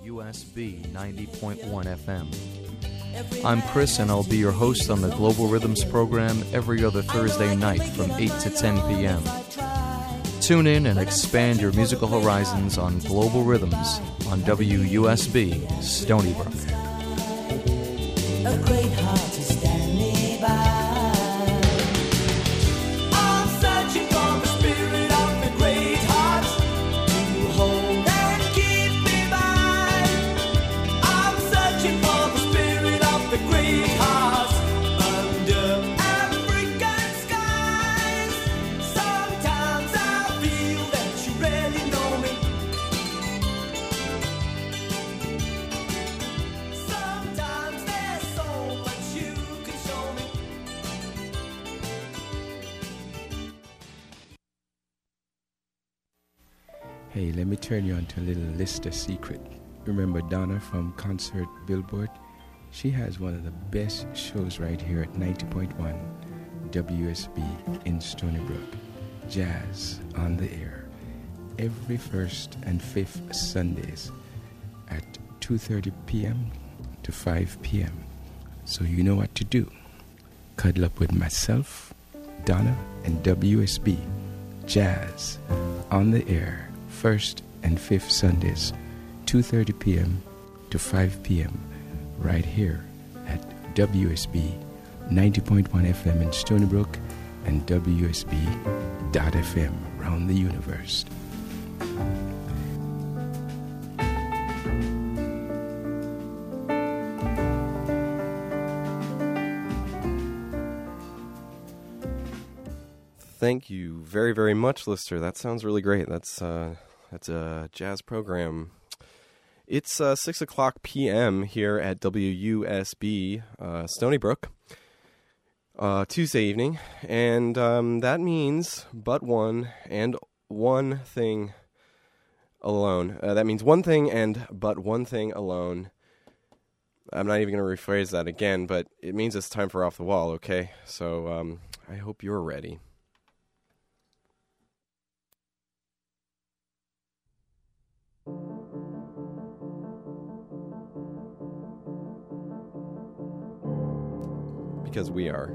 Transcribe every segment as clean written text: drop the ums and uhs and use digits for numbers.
WUSB 90.1 FM. I'm Chris, and I'll be your host on the Global Rhythms program every other Thursday night from 8 to 10 p.m. Tune in and expand your musical horizons on Global Rhythms on WUSB Stony Brook. A great heart is standing by. I'm searching for the spirit of the great heart to hold and keep me by. I'm searching for the spirit of the great heart under African skies. Sometimes I feel that you really know me. Sometimes there's so much you can show me. Hey, let me turn you on to a little Lister secret. Remember Donna from Concert Billboard? She has one of the best shows right here at 90.1 WSB in Stony Brook. Jazz on the air. Every first and fifth Sundays at 2:30 p.m. to 5 p.m. So you know what to do. Cuddle up with myself, Donna, and WSB. Jazz on the air. First and fifth Sundays, 2:30 p.m. to 5 p.m. right here at WSB 90.1 FM in Stony Brook and WSB.FM around the universe. Thank you very, very much, Lister. That sounds really great. That's a jazz program. It's 6 o'clock p.m. here at WUSB Stony Brook, Tuesday evening, and that means but one and one thing alone. That means one thing and but one thing alone. I'm not even going to rephrase that again, but it means it's time for Off the Wall, okay? So I hope you're ready. Because we are.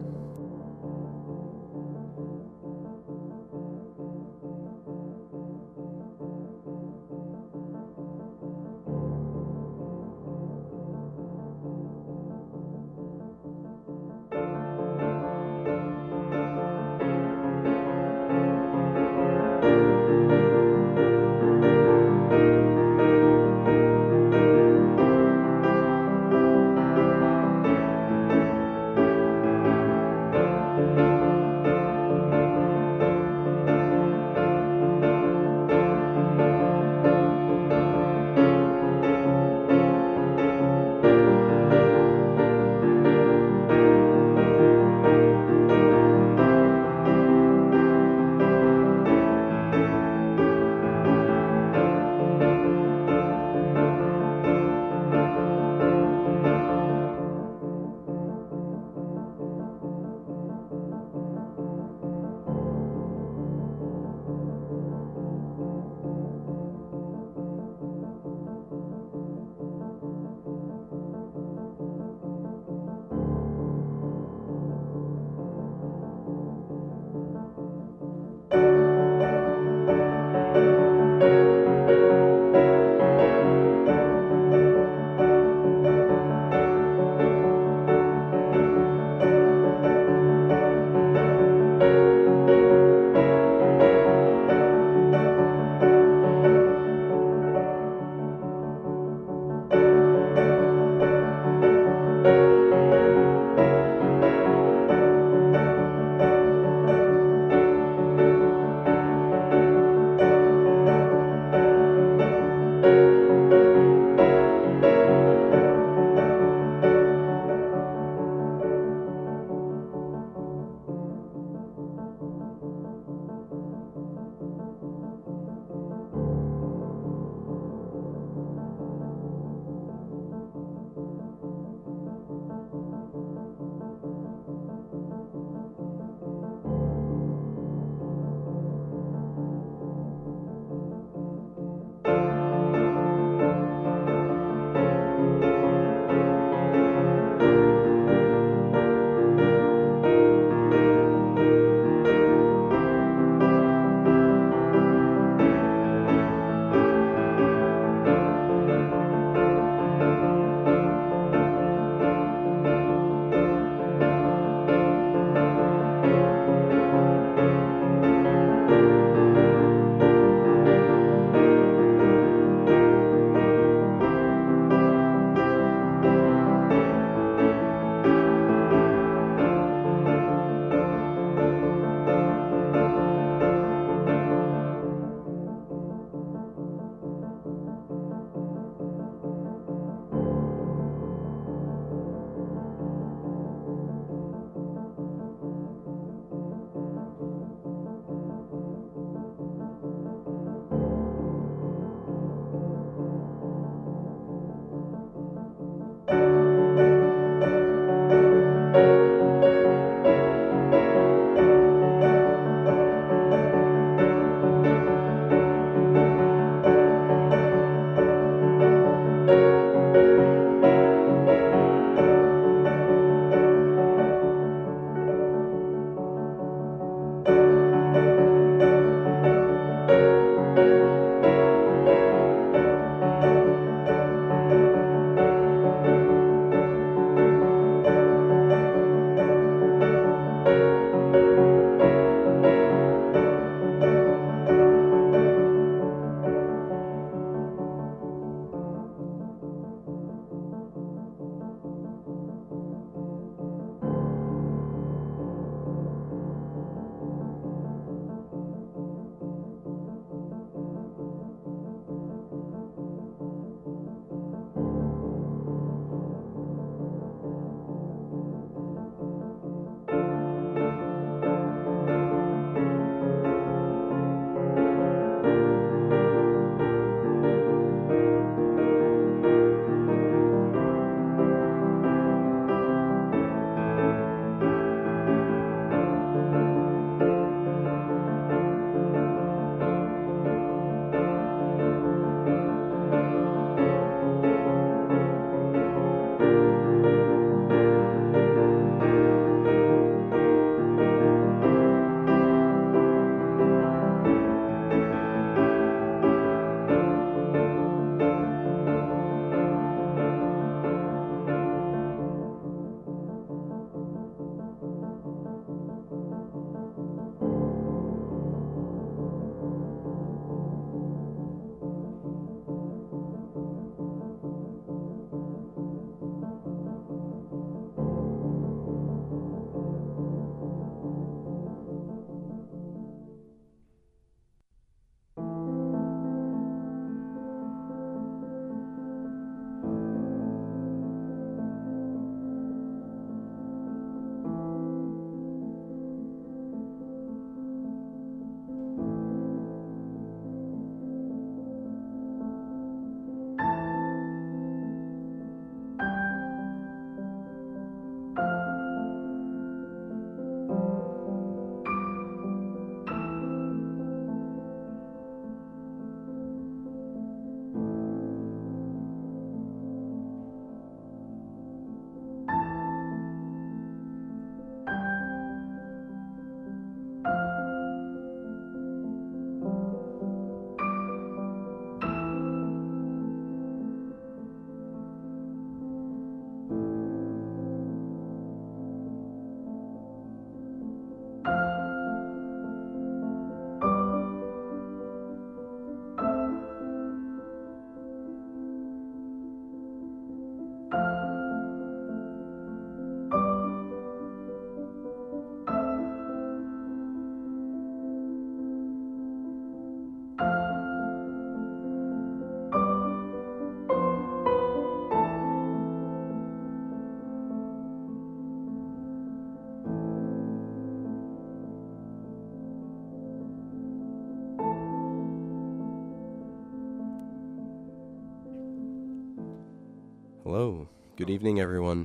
Hello. Good evening, everyone.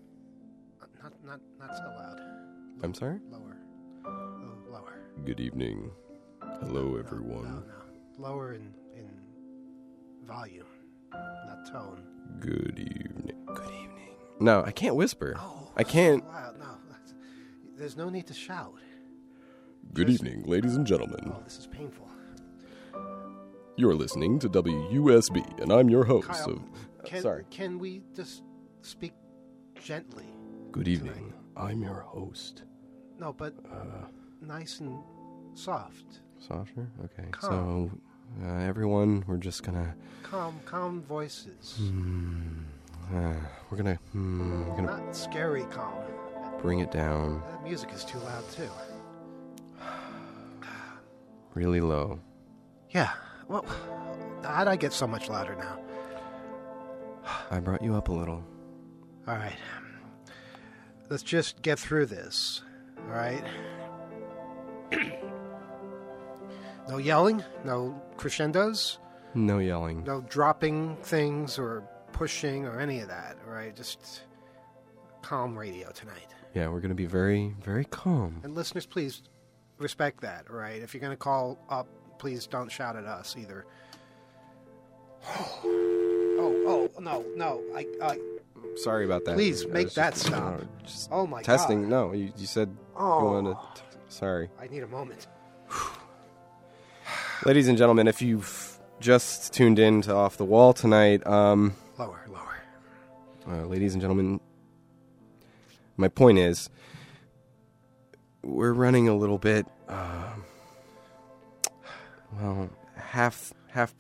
Not so loud. I'm sorry? Lower. Oh, lower. Good evening. Hello, everyone. No. Lower in volume, not tone. Good evening. Good evening. No, I can't whisper. Oh, I can't. So loud. No, there's no need to shout. Good evening, ladies and gentlemen. Oh, this is painful. You're listening to WUSB, and I'm your host Kyle, of... sorry. Can we just speak gently? Good evening. I'm your host. No, but nice and soft. Softer? Okay. Calm. So, everyone, we're just gonna... Calm voices. we're gonna Not scary calm. bring it down That music is too loud, too. really low. Yeah. Well, how'd I get so much louder now? I brought you up a little. All right. Let's just get through this. All right? No yelling, no crescendos, No yelling. no dropping things or pushing or any of that. All right? Just calm radio tonight. Yeah, we're gonna be very, very calm. And listeners, please respect that, all right? If you're going to call up, please don't shout at us either. Oh, no. I Sorry about that. Please I make was that just, stop. just Oh my testing. God. No, you said you wanted to... Sorry. I need a moment. Ladies and gentlemen, if you've just tuned in to Off the Wall tonight, Lower. ladies and gentlemen, my point is, we're running a little bit, half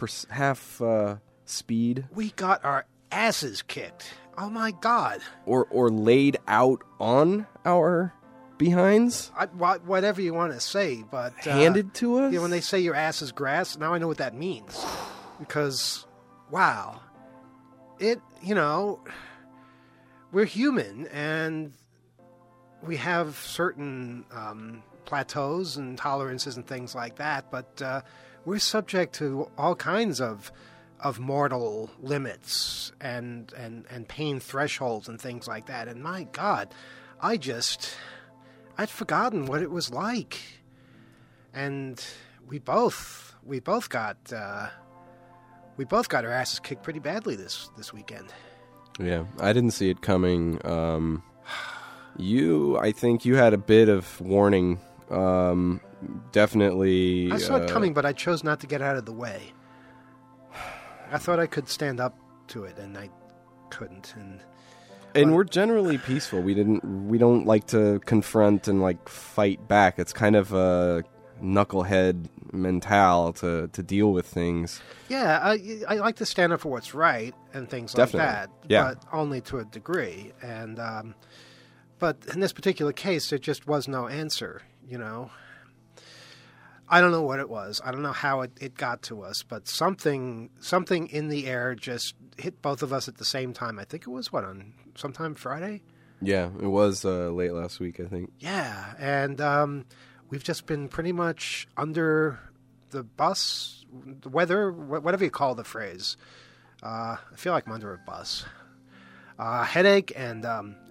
speed, We got our asses kicked. Oh my God. or laid out on our behinds, Whatever you want to say, but... handed to us. Yeah, when they say your ass is grass, now I know what that means. Because, wow. We're human, and we have certain plateaus and tolerances and things like that, but we're subject to all kinds of mortal limits and pain thresholds and things like that. And my God, I'd forgotten what it was like. And we both got our asses kicked pretty badly this weekend. Yeah, I didn't see it coming. I think you had a bit of warning. Definitely. I saw it coming, but I chose not to get out of the way. I thought I could stand up to it, and I couldn't. And we're generally peaceful. We don't like to confront and like fight back. It's kind of a knucklehead mental to deal with things. Yeah, I like to stand up for what's right and things Definitely. like that, Yeah. but only to a degree. And but in this particular case, there just was no answer. I don't know what it was. I don't know how it got to us, but something in the air just hit both of us at the same time. I think it was on sometime Friday. Yeah, it was late last week, I think. Yeah, and we've just been pretty much under the bus, the weather, whatever you call the phrase. I feel like I'm under a bus. Headache and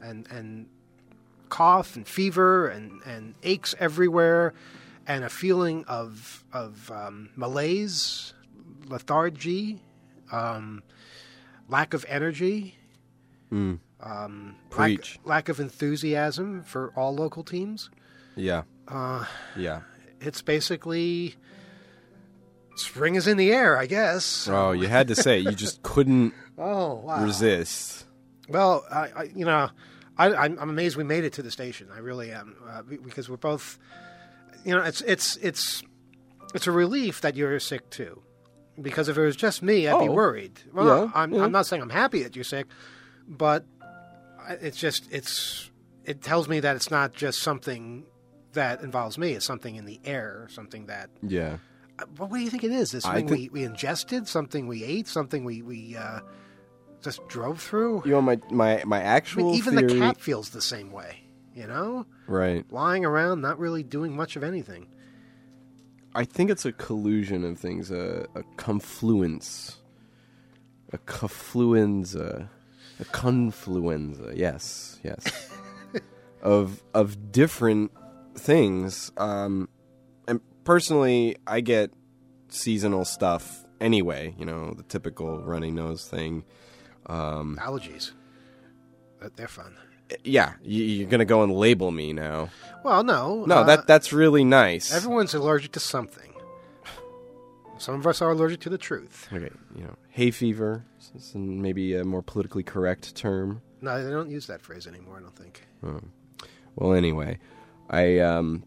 cough and fever and aches everywhere, and a feeling of malaise, lethargy, lack of energy. Preach. Lack of enthusiasm for all local teams. Yeah. Yeah. It's basically spring is in the air, I guess. Oh, you had to say it. You just couldn't Oh, wow. resist. Well, I'm amazed we made it to the station. I really am, because we're both. It's a relief that you're sick too, because if it was just me, I'd be worried. Well, yeah, no, I'm not saying I'm happy that you're sick, but it tells me that it's not just something that involves me. It's something in the air, something that. Yeah. What do you think it is? This thing we ingested, something we ate, something we just drove through. You know, my actual even theory... the cat feels the same way. Right. Lying around, not really doing much of anything. I think it's a collusion of things, a confluence, a confluenza. A confluenza, yes. of different things. And personally, I get seasonal stuff anyway, the typical runny nose thing. Allergies. They're fun. Yeah, you're going to go and label me now. Well, no. No, that's really nice. Everyone's allergic to something. Some of us are allergic to the truth. Okay, hay fever, maybe a more politically correct term. No, they don't use that phrase anymore, I don't think. Well, anyway, I've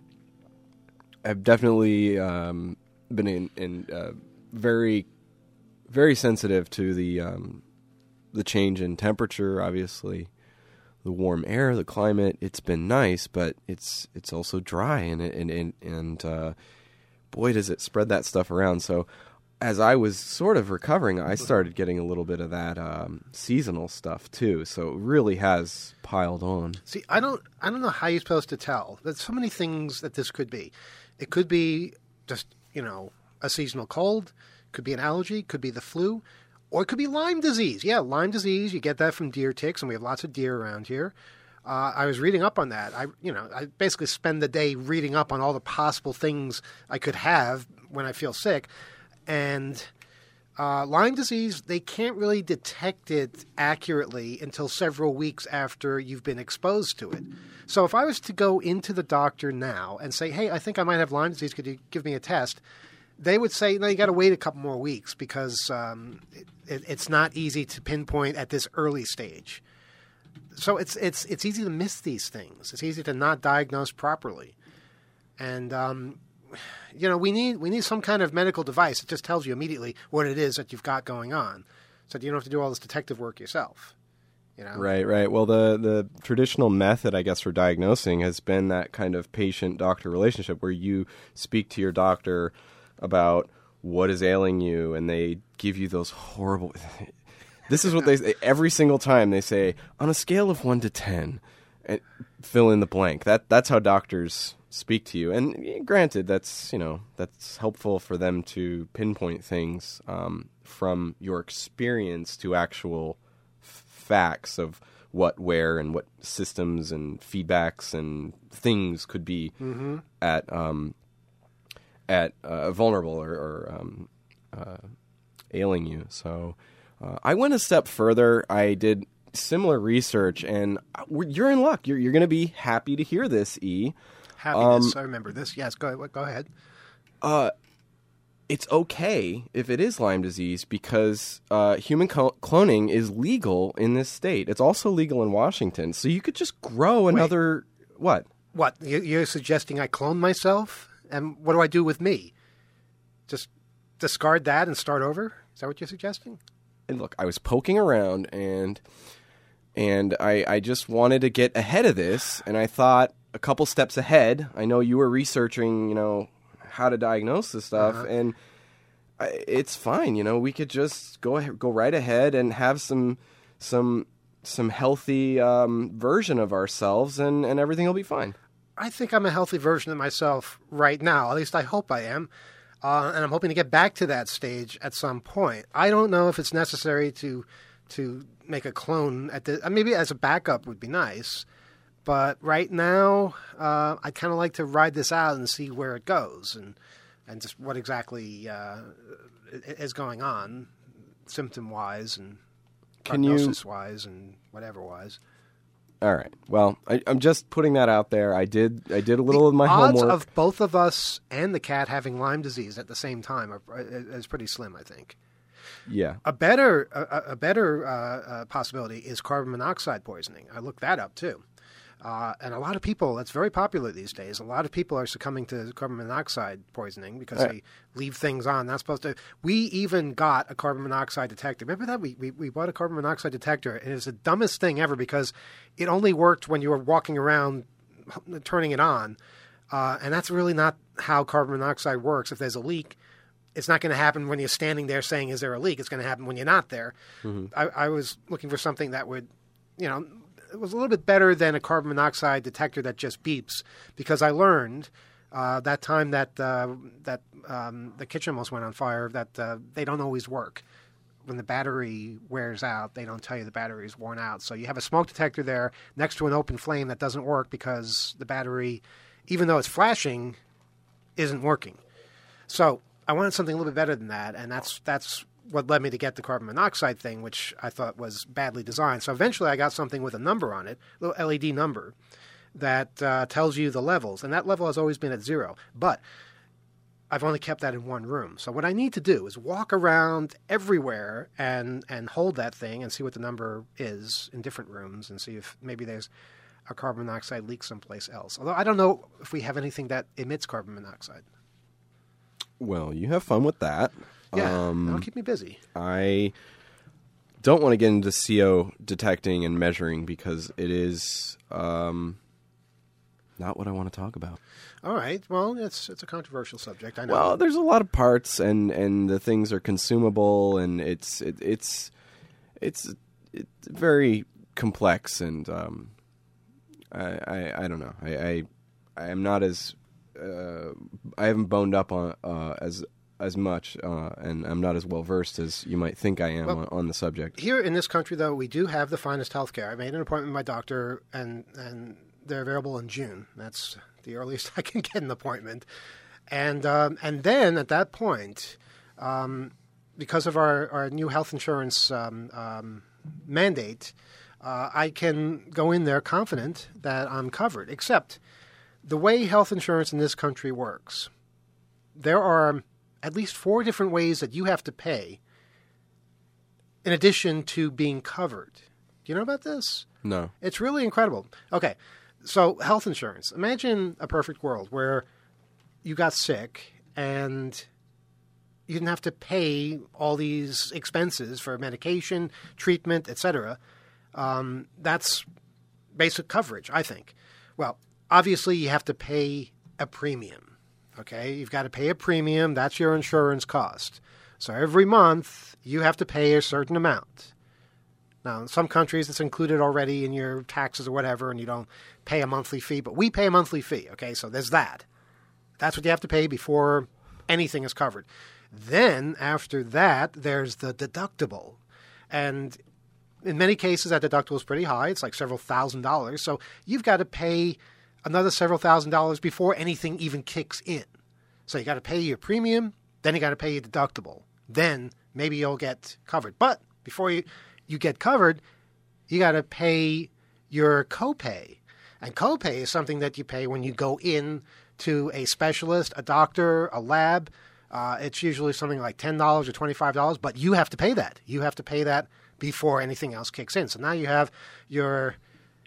definitely been in very, very sensitive to the change in temperature. Obviously, the warm air, the climate. It's been nice, but it's also dry, and boy, does it spread that stuff around. So, as I was sort of recovering, I started getting a little bit of that seasonal stuff too. So it really has piled on. See, I don't know how you're supposed to tell. There's so many things that this could be. It could be just, a seasonal cold. Could be an allergy. Could be the flu. Or it could be Lyme disease. Yeah, Lyme disease. You get that from deer ticks, and we have lots of deer around here. I was reading up on that. I basically spend the day reading up on all the possible things I could have when I feel sick. And Lyme disease, they can't really detect it accurately until several weeks after you've been exposed to it. So if I was to go into the doctor now and say, hey, I think I might have Lyme disease, could you give me a test? They would say, no, you got to wait a couple more weeks because it's not easy to pinpoint at this early stage. So it's easy to miss these things. It's easy to not diagnose properly. And we need some kind of medical device that just tells you immediately what it is that you've got going on, so that you don't have to do all this detective work yourself. Right. Well, the traditional method, I guess, for diagnosing has been that kind of patient-doctor relationship where you speak to your doctor about what is ailing you, and they give you those horrible. This is what they say every single time. They say, on a scale of 1 to 10, and fill in the blank. That's how doctors speak to you. And granted, that's helpful for them to pinpoint things from your experience to actual facts of what, where, and what systems and feedbacks and things could be at vulnerable or ailing you. So I went a step further. I did similar research, and you're in luck. You're going to be happy to hear this, E. Happiness. I remember this. Yes, go ahead. It's okay if it is Lyme disease because human cloning is legal in this state. It's also legal in Washington. So you could just grow another... What? What? You're suggesting I clone myself? And what do I do with me? Just discard that and start over? Is that what you're suggesting? And look, I was poking around, and I just wanted to get ahead of this, and I thought a couple steps ahead. I know you were researching, how to diagnose this stuff, and it's fine. We could just go right ahead and have some healthy version of ourselves, and everything will be fine. I think I'm a healthy version of myself right now. At least I hope I am. And I'm hoping to get back to that stage at some point. I don't know if it's necessary to make a clone at the maybe as a backup would be nice. But right now, I kind of like to ride this out and see where it goes and just what exactly is going on symptom-wise and prognosis-wise and whatever-wise. All right. Well, I'm just putting that out there. I did a little of my homework. The odds of both of us and the cat having Lyme disease at the same time is pretty slim, I think. Yeah. A better possibility is carbon monoxide poisoning. I looked that up too. And a lot of people, that's very popular these days. A lot of people are succumbing to carbon monoxide poisoning because they leave things on. Not supposed to. We even got a carbon monoxide detector. Remember that? We bought a carbon monoxide detector, and it's the dumbest thing ever because it only worked when you were walking around turning it on. And that's really not how carbon monoxide works. If there's a leak, it's not going to happen when you're standing there saying, is there a leak? It's going to happen when you're not there. Mm-hmm. I was looking for something that would, it was a little bit better than a carbon monoxide detector that just beeps, because I learned that time that the kitchen almost went on fire that they don't always work. when the battery wears out, they don't tell you the battery is worn out. So you have a smoke detector there next to an open flame that doesn't work because the battery, even though it's flashing, isn't working. So I wanted something a little bit better than that, and that's what led me to get the carbon monoxide thing, which I thought was badly designed. So eventually I got something with a number on it, a little LED number, that tells you the levels, and that level has always been at 0. But I've only kept that in one room. So what I need to do is walk around everywhere and hold that thing and see what the number is in different rooms and see if maybe there's a carbon monoxide leak someplace else. Although I don't know if we have anything that emits carbon monoxide. Well, you have fun with that. Yeah, that'll keep me busy. I don't want to get into CO detecting and measuring because it is not what I want to talk about. All right. Well, it's a controversial subject. I know. Well, there's a lot of parts, and the things are consumable, and it's very complex, and I don't know. I am not as I haven't boned up on as much, and I'm not as well versed as you might think I am on the subject. Here in this country, though, we do have the finest healthcare. I made an appointment with my doctor, and they're available in June. That's the earliest I can get an appointment. And then at that point, because of our new health insurance mandate, I can go in there confident that I'm covered. Except the way health insurance in this country works, there are at least 4 different ways that you have to pay in addition to being covered. Do you know about this? No. It's really incredible. Okay, so health insurance. Imagine a perfect world where you got sick and you didn't have to pay all these expenses for medication, treatment, etc. That's basic coverage, I think. Well, obviously you have to pay a premium. Okay, you've got to pay a premium. That's your insurance cost. So every month you have to pay a certain amount. Now, in some countries it's included already in your taxes or whatever, and you don't pay a monthly fee. But we pay a monthly fee. Okay, so there's that. That's what you have to pay before anything is covered. Then after that, there's the deductible, and in many cases that deductible is pretty high. It's like several $1,000s. So you've got to pay another several $1,000s before anything even kicks in. So you got to pay your premium, then you got to pay your deductible. Then maybe you'll get covered. But before you get covered, you got to pay your copay. And copay is something that you pay when you go in to a specialist, a doctor, a lab. It's usually something like $10 or $25, but you have to pay that. You have to pay that before anything else kicks in. So now you have your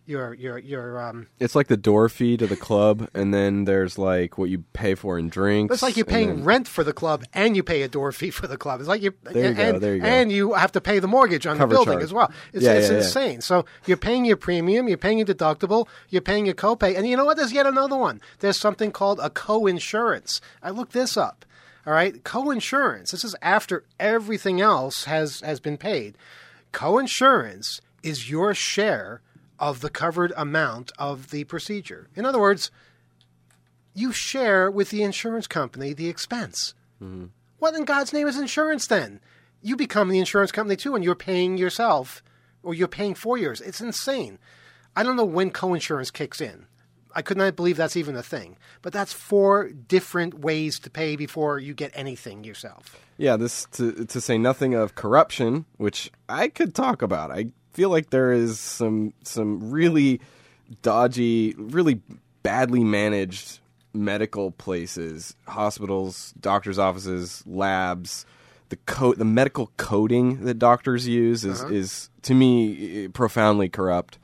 it's like the door fee to the club, and then there's like what you pay for in drinks. It's like you're paying rent for the club and you pay a door fee for the club. It's like there you go. And you have to pay the mortgage on the building charge as well. It's insane. Yeah. So you're paying your premium, you're paying your deductible, you're paying your copay, and you know what? There's yet another one. There's something called a co-insurance. I looked this up. All right, co-insurance. This is after everything else has been paid. Co-insurance is your share of the covered amount of the procedure. In other words, you share with the insurance company the expense. Mm-hmm. What in God's name is insurance then? You become the insurance company too, and you're paying yourself, or you're paying for yours. It's insane. I don't know when co-insurance kicks in. I could not believe that's even a thing. But that's 4 different ways to pay before you get anything yourself. Yeah, this to say nothing of corruption, which I could talk about. I feel like there is some really dodgy, really badly managed medical places, hospitals, doctors' offices, labs. The medical coding that doctors use is to me profoundly corrupt.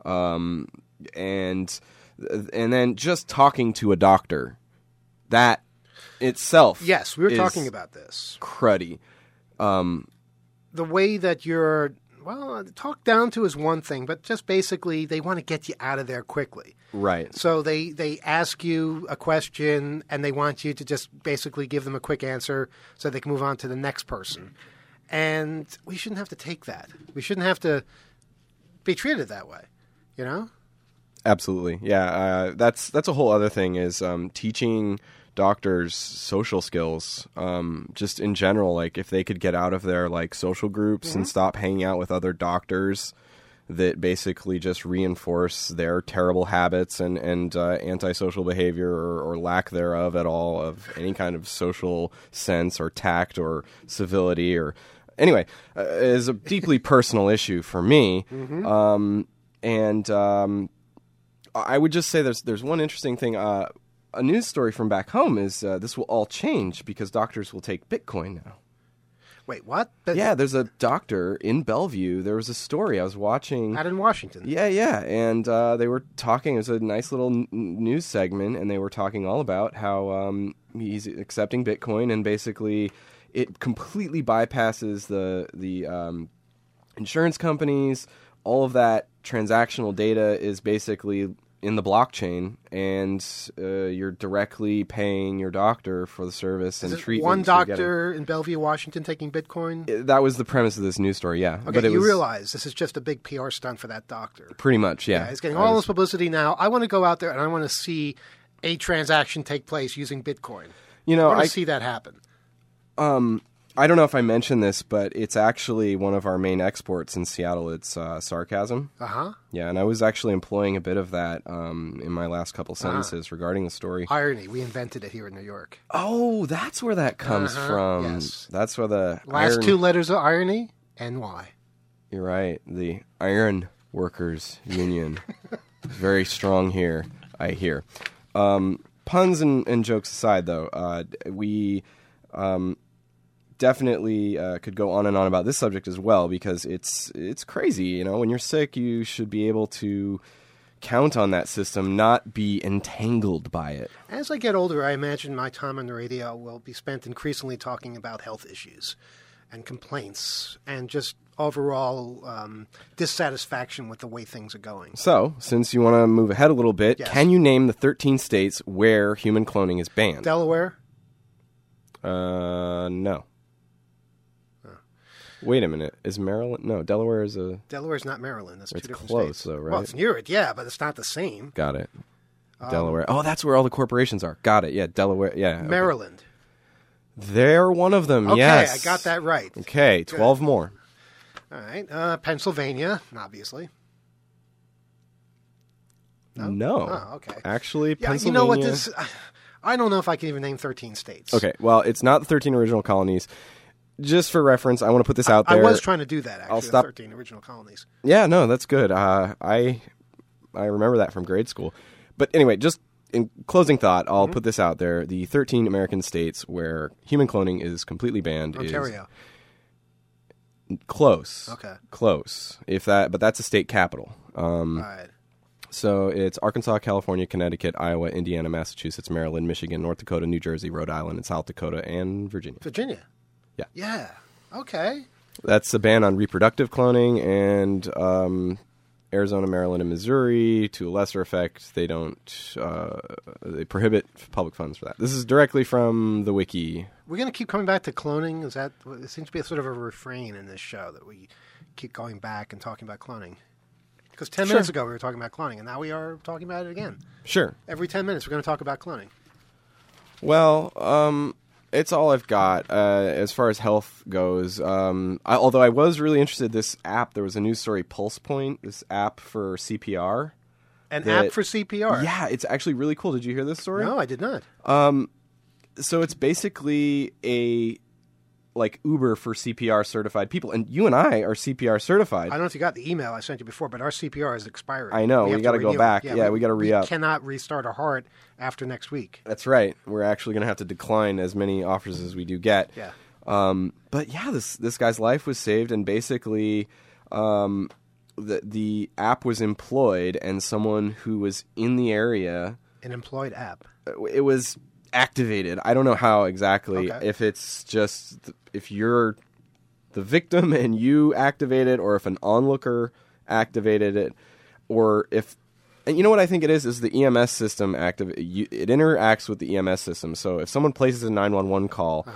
And then just talking to a doctor, that itself, yes, we were talking about this. Cruddy. The way that you're talked down to is one thing, but just basically they want to get you out of there quickly. Right. So they ask you a question and they want you to just basically give them a quick answer so they can move on to the next person. And we shouldn't have to take that. We shouldn't have to be treated that way, you know? Absolutely. Yeah. That's a whole other thing is teaching doctors' social skills, just in general. Like if they could get out of their like social groups and stop hanging out with other doctors that basically just reinforce their terrible habits and antisocial behavior or lack thereof at all of any kind of social sense or tact or civility or anyway, is a deeply personal issue for me. I would just say there's one interesting thing. A news story from back home is this will all change because doctors will take Bitcoin now. Wait, what? Yeah, there's a doctor in Bellevue. There was a story I was watching. Out in Washington. Yeah. And they were talking. It was a nice little news segment, and they were talking all about how he's accepting Bitcoin, and basically it completely bypasses the insurance companies. All of that transactional data is basically in the blockchain, and you're directly paying your doctor for the service and treatment. One doctor in Bellevue, Washington, taking Bitcoin? That was the premise of this news story, yeah. Okay, but you realize this is just a big PR stunt for that doctor. Pretty much, yeah. He's getting all this publicity now. I want to go out there and I want to see a transaction take place using Bitcoin. You know, I want to see that happen. I don't know if I mentioned this, but it's actually one of our main exports in Seattle. It's sarcasm. Uh-huh. Yeah, and I was actually employing a bit of that in my last couple sentences regarding the story. Irony. We invented it here in New York. Oh, that's where that comes from. Yes. That's where the Last two letters of irony, NY. You're right. The Iron Workers Union. Very strong here, I hear. Puns and jokes aside, though, we definitely could go on and on about this subject as well, because it's crazy. You know, when you're sick, you should be able to count on that system, not be entangled by it. As I get older, I imagine my time on the radio will be spent increasingly talking about health issues and complaints and just overall dissatisfaction with the way things are going. So, since you want to move ahead a little bit, Yes. Can you name the 13 states where human cloning is banned? Delaware? No. Wait a minute. Is Maryland? No, Delaware is a... Delaware's not Maryland. That's two It's different close, states. though, right? Well, it's near it, yeah, but it's not the same. Got it. Delaware. Oh, that's where all the corporations are. Got it. Yeah, Delaware. Yeah. okay. Maryland. They're one of them, Okay, yes. I got that right. Okay, 12 more. All right. Pennsylvania, obviously. No. Oh, okay. Actually, Yeah, Pennsylvania... you know what this... I don't know if I can even name 13 states. Okay, well, it's not the 13 original colonies. Just for reference, I want to put this out there. I was trying to do that, actually, I'll stop. the 13 original colonies. Yeah, no, that's good. I remember that from grade school. But anyway, just in closing thought, I'll put this out there. The 13 American states where human cloning is completely banned Ontario. is close. Okay. Close. But that's a state capital. All right. So it's Arkansas, California, Connecticut, Iowa, Indiana, Massachusetts, Maryland, Michigan, North Dakota, New Jersey, Rhode Island, and South Dakota, and Virginia. Virginia. Yeah. Yeah. Okay. That's a ban on reproductive cloning, and Arizona, Maryland, and Missouri, to a lesser effect, they don't. They prohibit public funds for that. This is directly from the wiki. We're going to keep coming back to cloning. It seems to be a sort of a refrain in this show that we keep going back and talking about cloning. Because 10 minutes ago we were talking about cloning, and now we are talking about it again. Sure. Every 10 minutes we're going to talk about cloning. Well, it's all I've got as far as health goes. Although I was really interested in this app. There was a news story, Pulse Point, this app for CPR. An app for CPR? Yeah, it's actually really cool. Did you hear this story? No, I did not. So it's basically like Uber for CPR certified people. And you and I are CPR certified. I don't know if you got the email I sent you before, but our CPR is expiring. I know. We have got to to go renew back. it. Yeah, we got to re-up. We cannot restart our heart after next week. That's right. We're actually going to have to decline as many offers as we do get. Yeah. But yeah, this guy's life was saved, and basically the app was employed, and someone who was in the area... An employed app. It was activated. I don't know how exactly. Okay. If it's just... If you're the victim and you activate it, or if an onlooker activated it, or if... And you know what I think it is the EMS system it interacts with the EMS system. So if someone places a 911 call,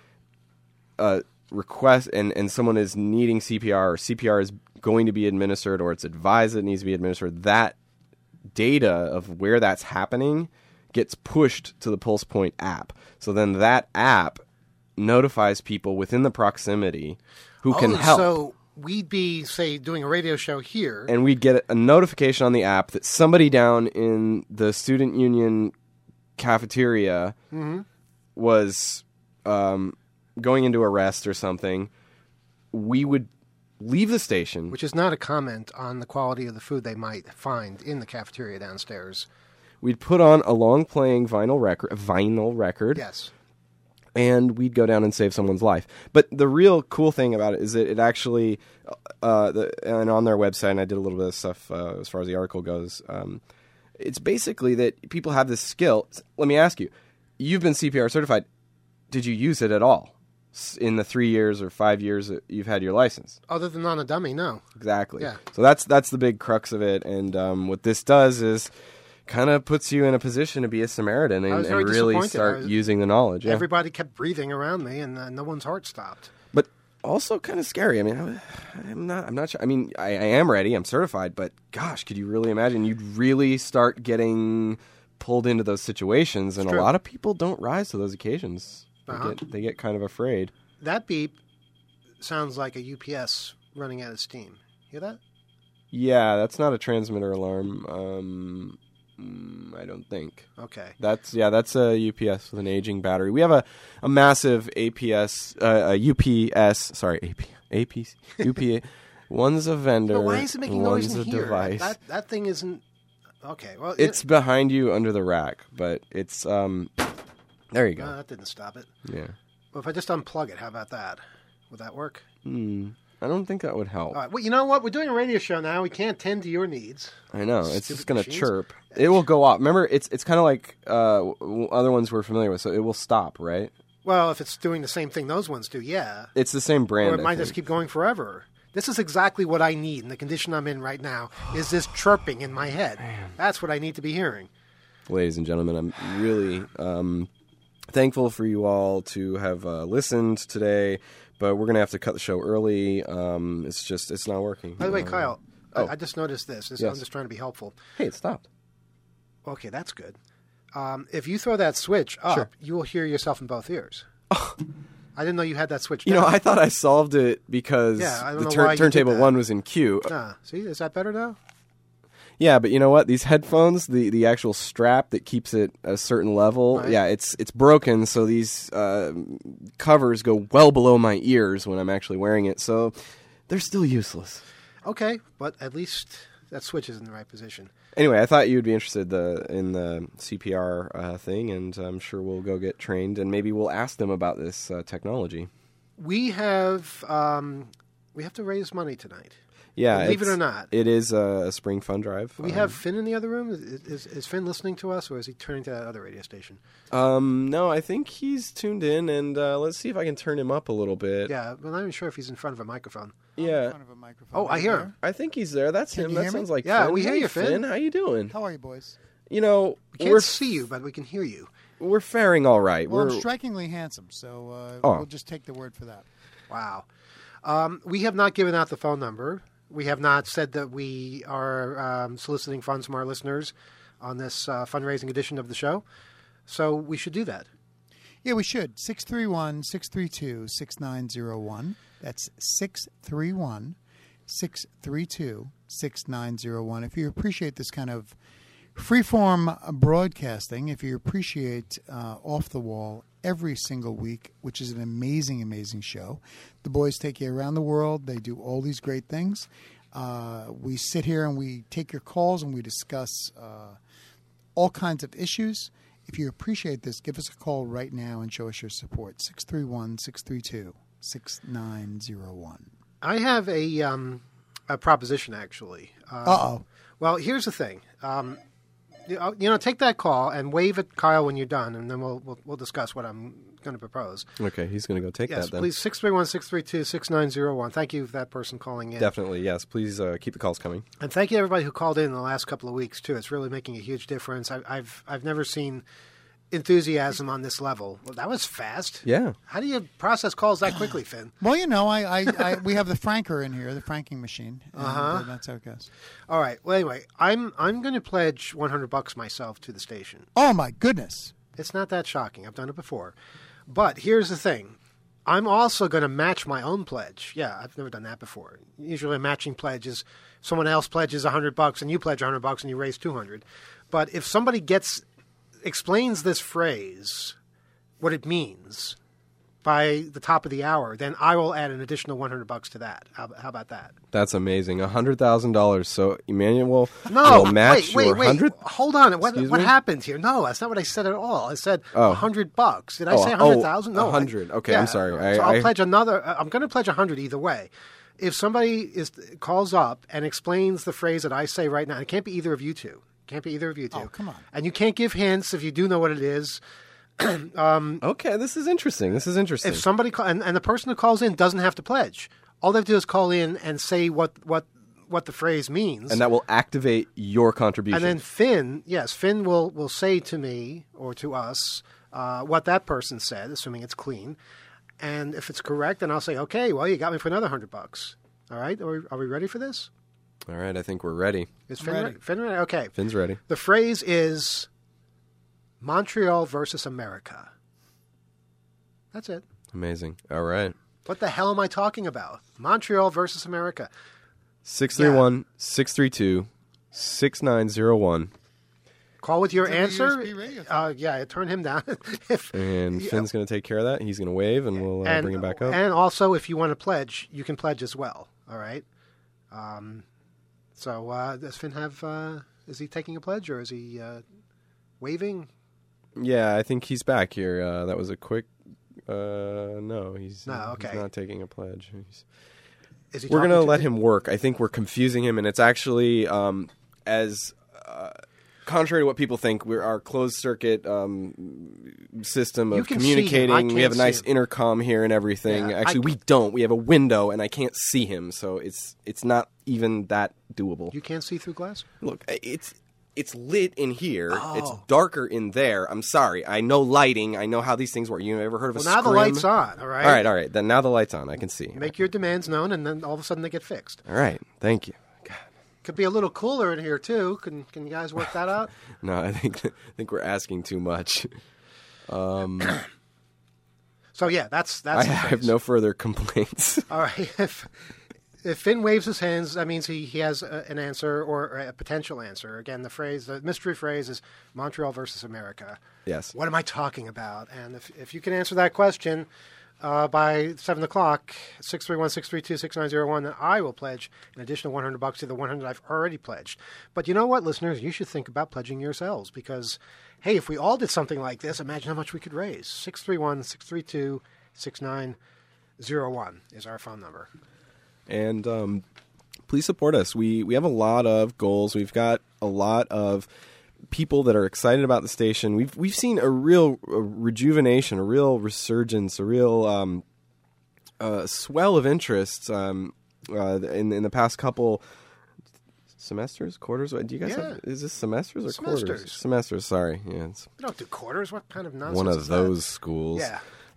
request, and someone is needing CPR, or CPR is going to be administered, or it's advised it needs to be administered, that data of where that's happening gets pushed to the Pulse Point app. So then that app notifies people within the proximity who can help. So we'd be, say, doing a radio show here. And we'd get a notification on the app that somebody down in the student union cafeteria was going into arrest or something. We would leave the station. Which is not a comment on the quality of the food they might find in the cafeteria downstairs. We'd put on a long-playing vinyl record. Yes. And we'd go down and save someone's life. But the real cool thing about it is that it actually, and on their website, and I did a little bit of stuff as far as the article goes, it's basically that people have this skill. Let me ask you, you've been CPR certified. Did you use it at all in the 3 years or 5 years that you've had your license? Other than on a dummy, no. Exactly. Yeah. So that's the big crux of it. And what this does is kind of puts you in a position to be a Samaritan and really start using the knowledge. Yeah. Everybody kept breathing around me, and no one's heart stopped. But also kind of scary. I mean, I'm not sure. I mean, I am ready. I'm certified. But gosh, could you really imagine? You'd really start getting pulled into those situations, and a lot of people don't rise to those occasions. They get kind of afraid. That beep sounds like a UPS running out of steam. Hear that? Yeah, that's not a transmitter alarm. I don't think. Okay. That's a UPS with an aging battery. We have a massive UPS. One's a vendor. But why is it making noise one's in a here? device. That thing isn't. Okay. Well, it's behind you under the rack, but it's there you go. That didn't stop it. Yeah. Well, if I just unplug it, how about that? Would that work? I don't think that would help. All right. Well, you know what? We're doing a radio show now. We can't tend to your needs. I know. It's Stupid just going to machines. chirp. It will go off. Remember, it's kind of like other ones we're familiar with, so it will stop, right? Well, if it's doing the same thing those ones do, yeah. It's the same brand. Or it I might think. just keep going forever. This is exactly what I need in the condition I'm in right now, is this chirping in my head. That's what I need to be hearing. Ladies and gentlemen, I'm really thankful for you all to have listened today, but we're going to have to cut the show early. It's not working. By the way, Kyle, oh. I just noticed this. Yes. I'm just trying to be helpful. Hey, it stopped. Okay, that's good. If you throw that switch up, Sure. you will hear yourself in both ears. I didn't know you had that switch You down. know, I thought I solved it because Yeah, I don't the know why you did turntable that. 1 was in queue. See, is that better now? Yeah, but you know what? These headphones, the actual strap that keeps it at a certain level, Right. yeah, it's broken, so these covers go well below my ears when I'm actually wearing it, so they're still useless. Okay, but at least that switch is in the right position. Anyway, I thought you'd be interested in the CPR thing, and I'm sure we'll go get trained, and maybe we'll ask them about this technology. We have to raise money tonight. Yeah, Believe it or not. it is a spring fund drive. We have Finn in the other room. Is Finn listening to us, or is he turning to that other radio station? No, I think he's tuned in, and let's see if I can turn him up a little bit. Yeah, but I'm not even sure if he's in front of a microphone. Yeah. In front of a microphone. Oh, I hear him. I think he's there. That's Can him. you That hear me? sounds like Yeah, Finn. we hear Hey, you, Finn. How you doing? How are you, boys? You know, We can't see you, but we can hear you. we're faring all right. Well, we're I'm strikingly handsome, so Oh. we'll just take the word for that. Wow. We have not given out the phone number. We have not said that we are soliciting funds from our listeners on this fundraising edition of the show. So we should do that. Yeah, we should. 631-632-6901. That's 631-632-6901. If you appreciate this kind of freeform broadcasting, if you appreciate Off the Wall every single week, which is an amazing, amazing show. The boys take you around the world. They do all these great things. We sit here and we take your calls and we discuss all kinds of issues. If you appreciate this, give us a call right now and show us your support. 631-632-6901. I have a proposition, actually. Uh-oh. Well, here's the thing. Take that call and wave at Kyle when you're done, and then we'll discuss what I'm going to propose. okay. He's going to go take Yes, that then. please, 631-632-6901. Thank you for that person calling in. Definitely, yes. Please keep the calls coming. And thank you everybody who called in the last couple of weeks too. It's really making a huge difference. I've never seen enthusiasm on this level. Well, that was fast. Yeah. How do you process calls that quickly, Finn? Well, I we have the franker in here, the franking machine. And, that's how it goes. All right. Well, anyway, I'm going to pledge $100 myself to the station. Oh my goodness! It's not that shocking. I've done it before. But here's the thing. I'm also going to match my own pledge. Yeah, I've never done that before. Usually a matching pledge is someone else pledges $100 and you pledge $100 and you raise $200. But if somebody explains this phrase, what it means, by the top of the hour, then I will add an additional $100 to that. How about that? That's amazing. $100,000. So Emmanuel No, will match wait. your 100. Hold on. What Excuse me? happened here? No, that's not what I said at all. I said Oh. $100. Did I say 100,000? No, 100. Okay, I'm sorry. So I'll pledge another. I'm going to pledge 100 either way. If somebody calls up and explains the phrase that I say right now, it can't be either of you two. Oh, come on. And you can't give hints if you do know what it is. Okay, this is interesting. If somebody and the person who calls in doesn't have to pledge, all they have to do is call in and say what the phrase means, And that will activate your contribution. and then Finn will say to me or to us what that person said, assuming it's clean, and if it's correct, then I'll say, okay, well, you got me for another $100. All right, are we ready for this? All right, I think we're ready. Is Finn ready. ready? Finn ready? Okay. Finn's ready. The phrase is Montreal versus America. That's it. Amazing. All right. What the hell am I talking about? Montreal versus America. 631-632-6901. Call with your It's on the answer. USB radio. Turn him down. If, And Finn's going to take care of that. He's going to wave, and we'll bring him back up. And also, if you want to pledge, you can pledge as well. All right. Does Finn have? Is he taking a pledge or is he waving? Yeah, I think he's back here. That was a quick... no, he's okay. he's not taking a pledge. Is he? We're going to talking let him work. I think we're confusing him, and it's actually contrary to what people think, we're our closed circuit system You of can see him. I communicating. We have a can't nice see him. intercom here and everything. Yeah, Actually, we don't. We have a window, and I can't see him, so it's not even that doable. You can't see through glass. Look, it's lit in here. Oh. It's darker in there. I'm sorry. I know lighting. I know how these things work. You ever heard of Well, a now the scrim? light's on. All right. All right. Then now the light's on. I can see. Make your demands known, and then all of a sudden they get fixed. All right. Thank you. God. Could be a little cooler in here too. Can you guys work that out? No, I think we're asking too much. So yeah, that's. I the have phrase. no further complaints. All right. If Finn waves his hands, that means he has an answer or a potential answer. Again, the mystery phrase is Montreal versus America. Yes. What am I talking about? And if you can answer that question by 7 o'clock, 631-632-6901, then I will pledge an additional $100 to the 100 I've already pledged. But you know what, listeners? You should think about pledging yourselves because, hey, if we all did something like this, imagine how much we could raise. 631-632-6901 is our phone number. And please support us. We have a lot of goals. We've got a lot of people that are excited about the station. We've seen a real rejuvenation, a real resurgence, a real swell of interest in the past couple semesters, quarters. Do you guys have? Is this semesters or quarters? Semesters. Semesters. Sorry, yeah, it's We don't do quarters. What kind of nonsense one is of that? those schools. Yeah.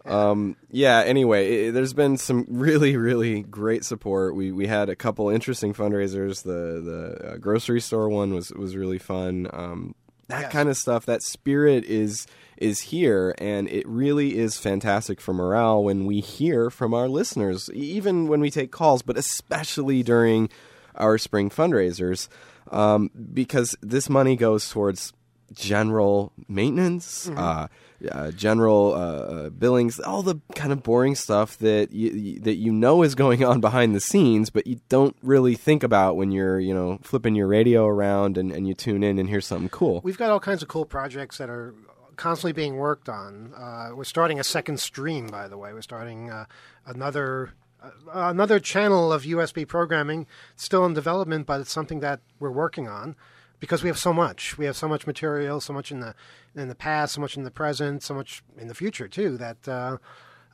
Anyway, there's been some really, really great support. We had a couple interesting fundraisers. The grocery store one was really fun. That Yes. kind of stuff, that spirit is here, and it really is fantastic for morale when we hear from our listeners, even when we take calls, but especially during our spring fundraisers, because this money goes towards general maintenance, general billings, all the kind of boring stuff that you know is going on behind the scenes, but you don't really think about when you're flipping your radio around and you tune in and hear something cool. We've got all kinds of cool projects that are constantly being worked on. We're starting a second stream, by the way. We're starting another channel of USB programming, still in development, but it's something that we're working on. Because we have so much. We have so much material, so much in the past, so much in the present, so much in the future too. That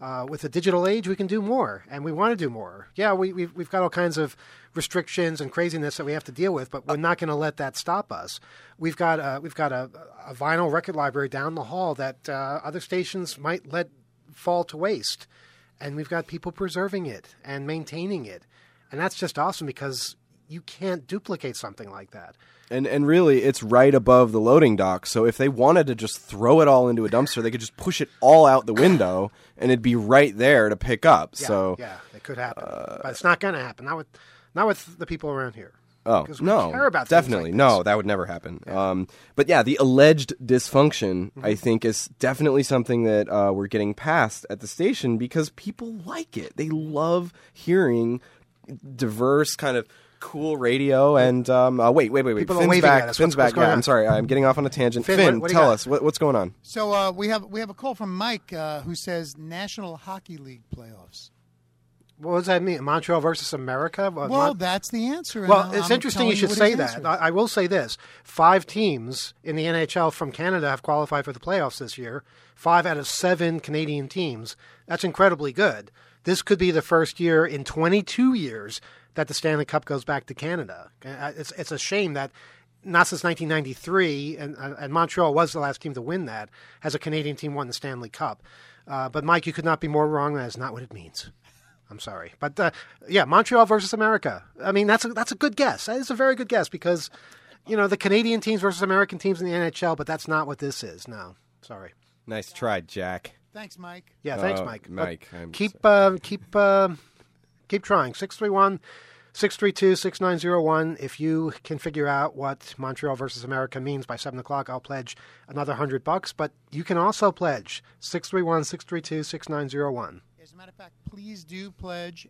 With the digital age, we can do more, and we want to do more. Yeah, we've got all kinds of restrictions and craziness that we have to deal with, but we're not going to let that stop us. We've got a vinyl record library down the hall that other stations might let fall to waste, and we've got people preserving it and maintaining it, and that's just awesome because you can't duplicate something like that. And really, it's right above the loading dock. So if they wanted to just throw it all into a dumpster, they could just push it all out the window, and it'd be right there to pick up. Yeah, yeah, it could happen, but it's not going to happen. Not with the people around here. Oh, 'Cause we no, care about things definitely. like No, this. that would never happen. But yeah, the alleged dysfunction, I think, is definitely something that we're getting past at the station because people like it. They love hearing diverse kind of cool radio. And wait. People are Finn's waving back. at us. Finn's What's back. going Yeah, on? I'm sorry. I'm getting off on a tangent. Finn, Finn, what do you tell got? us what's going on. So we have a call from Mike who says National Hockey League playoffs. What does that mean? Montreal versus America? Well, that's the answer. and Well, it's I'm interesting you telling should what say his that. answer is. I will say this. 5 teams in the NHL from Canada have qualified for the playoffs this year. 5 out of 7 Canadian teams. That's incredibly good. This could be the first year in 22 years that the Stanley Cup goes back to Canada. It's a shame that not since 1993, and Montreal was the last team to win that, has a Canadian team won the Stanley Cup. But, Mike, you could not be more wrong. That is not what it means. I'm sorry. But, yeah, Montreal versus America. I mean, that's a good guess. That is a very good guess because, the Canadian teams versus American teams in the NHL, but that's not what this is. No, sorry. Nice try, Jack. Thanks, Mike. Yeah, thanks, Mike. But Mike, I'm keep trying. 631-632-6901. If you can figure out what Montreal versus America means by 7 o'clock, I'll pledge another $100. But you can also pledge 631-632-6901. As a matter of fact, please do pledge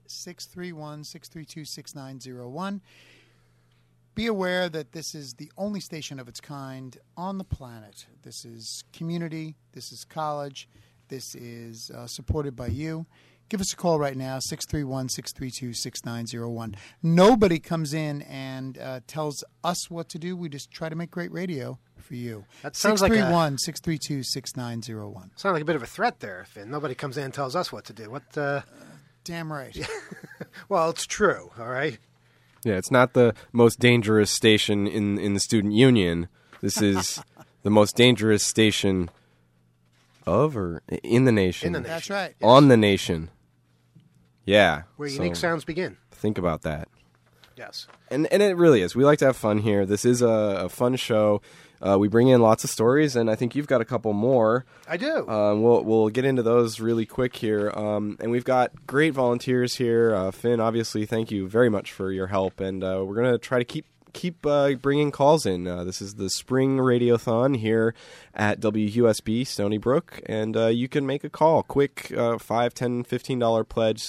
631-632-6901. Be aware that this is the only station of its kind on the planet. This is community. This is college. This is supported by you. Give us a call right now, 631-632-6901. Nobody comes in and tells us what to do. We just try to make great radio for you. That sounds like a- 631-632-6901. Sounds like a bit of a threat there, Finn. Nobody comes in and tells us what to do. What? Damn right. Well, it's true, all right? Yeah, it's not the most dangerous station in the student union. This is the most dangerous station of or in the nation. In the nation. That's right. On the nation. Yeah. Where so unique sounds begin. think about that. Yes. And it really is. We like to have fun here. This is a fun show. We bring in lots of stories, and I think you've got a couple more. I do. We'll get into those really quick here. And we've got great volunteers here. Finn, obviously, thank you very much for your help. And we're going to try to keep bringing calls in. This is the Spring Radiothon here at WUSB Stony Brook. And you can make a call. Quick $5, $10, $15 pledge,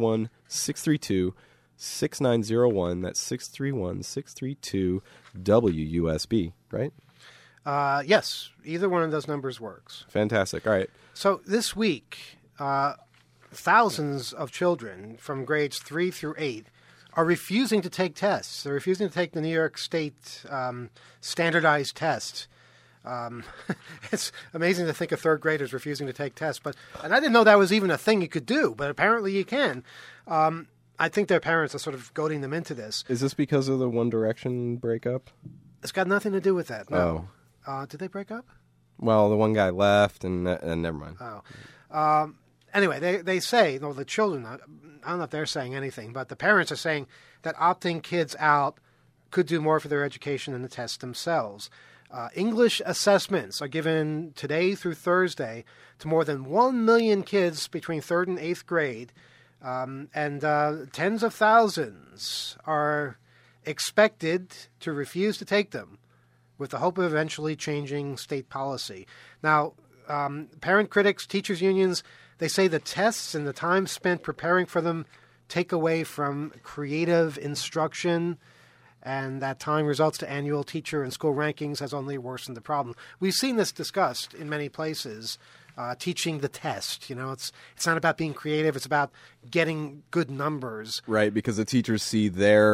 631-632-6901. That's 631-632-WUSB, right? Yes, either one of those numbers works. Fantastic. All right. So this week, thousands of children from grades 3 through 8 are refusing to take tests. They're refusing to take the New York State standardized test. It's amazing to think of third graders refusing to take tests, and I didn't know that was even a thing you could do, but apparently you can. I think their parents are sort of goading them into this. Is this because of the One Direction breakup? It's got nothing to do with that. No. Did they break up? Well, the one guy left, and never mind. Anyway, they say, the children, I don't know if they're saying anything, but the parents are saying that opting kids out could do more for their education than the tests themselves. English assessments are given today through Thursday to more than 1 million kids between 3rd and 8th grade, and tens of thousands are expected to refuse to take them with the hope of eventually changing state policy. Now, parent critics, teachers' unions, they say the tests and the time spent preparing for them take away from creative instruction, and that time results to annual teacher and school rankings has only worsened the problem. We've seen this discussed in many places, teaching the test. It's not about being creative. It's about getting good numbers. Right, because the teachers see their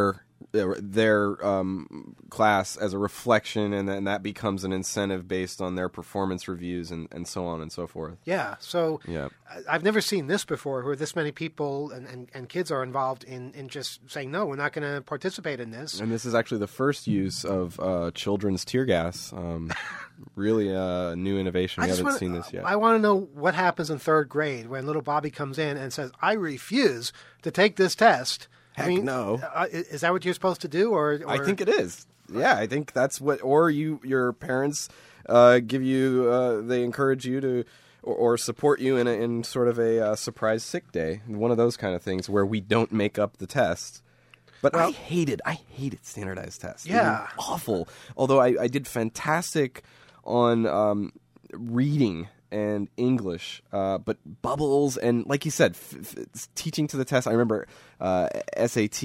their class as a reflection, and then that becomes an incentive based on their performance reviews and so on and so forth. Yeah, so Yeah. I've never seen this before, where this many people and kids are involved in just saying, no, we're not going to participate in this. And this is actually the first use of children's tear gas. Really a new innovation. We haven't seen this yet. I want to know what happens in third grade when little Bobby comes in and says, I refuse to take this test. Heck no. Is that what you're supposed to do? Or I think it is. Yeah, I think that's what. Or your parents give you. They encourage you to, or support you in sort of a surprise sick day. One of those kind of things where we don't make up the test. But I hated standardized tests. Yeah. They were awful. Although I did fantastic on reading and English, but bubbles and, like you said, teaching to the test. I remember SAT,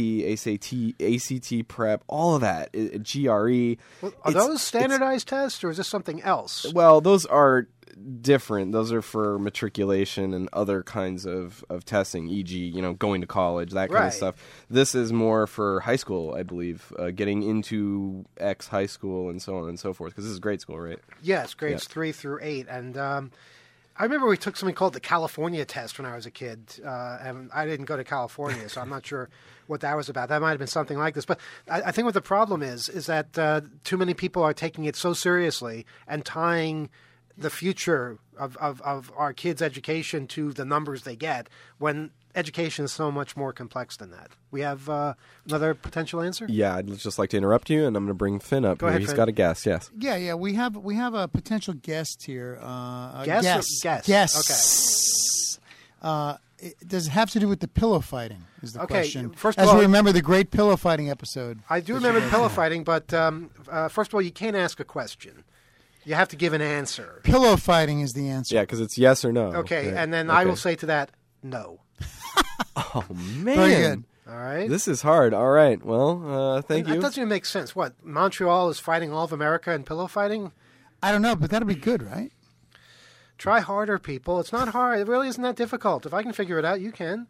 ACT prep, all of that, GRE. Well, are those standardized tests, or is this something else? Well, those are different. Those are for matriculation and other kinds of testing, e.g., going to college, that kind of stuff. This is more for high school, I believe, getting into X high school and so on and so forth, because this is grade school, right? Yes, grades 3 through 8. And I remember we took something called the California test when I was a kid. And I didn't go to California, so I'm not sure what that was about. That might have been something like this. But I think what the problem is that too many people are taking it so seriously and tying the future of our kids' education to the numbers they get, when education is so much more complex than that. We have another potential answer? Yeah, I'd just like to interrupt you, and I'm going to bring Finn up. Go ahead, He's Finn. got a guess, yes. Yeah. We have a potential guest here. Guess? Guess. Does it have to do with the pillow fighting? Is the Okay, question? first of As all- we remember the great pillow fighting episode. I do remember the pillow fighting, but first of all, you can't ask a question. You have to give an answer. Pillow fighting is the answer. Yeah, because it's yes or no. Okay, right? and then I will Okay. say to that, no. Oh, man. Very good. All right? This is hard. All right. Well, thank That you. doesn't even make sense. What, Montreal is fighting all of America in pillow fighting? I don't know, but that'll be good, right? Try harder, people. It's not hard. It really isn't that difficult. If I can figure it out, you can.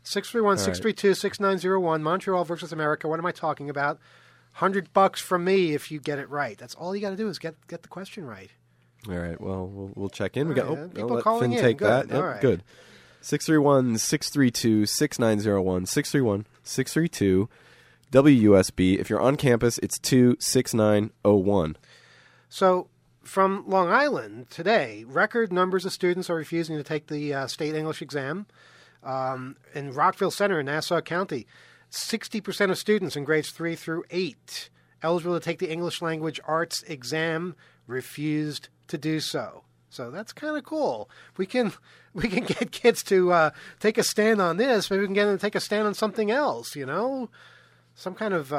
631-632-6901, Montreal versus America. What am I talking about? $100 from me if you get it right. That's all you got to do is get the question right. All right. Well, we'll check in. We All got right, I'll people let calling Finn in. take Good. that. Yep, All right. Good. 631-632-6901. 631-632 WUSB. If you're on campus, it's 26901. So, from Long Island today, record numbers of students are refusing to take the state English exam. In Rockville Center in Nassau County, 60% of students in grades 3 through 8 eligible to take the English language arts exam refused to do so. So that's kind of cool. We can get kids to take a stand on this. Maybe we can get them to take a stand on something else, Some kind of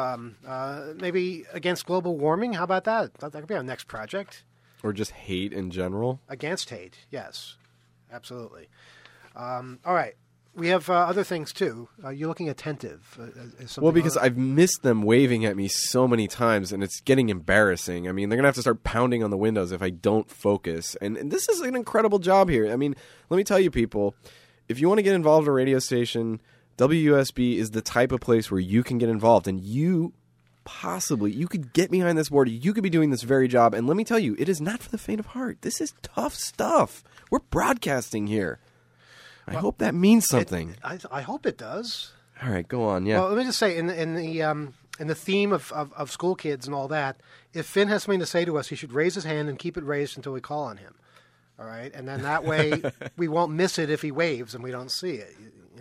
maybe against global warming. How about that? That could be our next project. Or just hate in general. Against hate, yes. Absolutely. All right. We have other things, too. You're looking attentive. Well, because I've missed them waving at me so many times, and it's getting embarrassing. I mean, they're going to have to start pounding on the windows if I don't focus. And this is an incredible job here. I mean, let me tell you, people, if you want to get involved in a radio station, WUSB is the type of place where you can get involved. And you could get behind this board. You could be doing this very job. And let me tell you, it is not for the faint of heart. This is tough stuff. We're broadcasting here. I hope that means something. I hope it does. All right, go on. Yeah. Well, let me just say, in the theme of school kids and all that, if Finn has something to say to us, he should raise his hand and keep it raised until we call on him. All right, and then that way we won't miss it if he waves and we don't see it.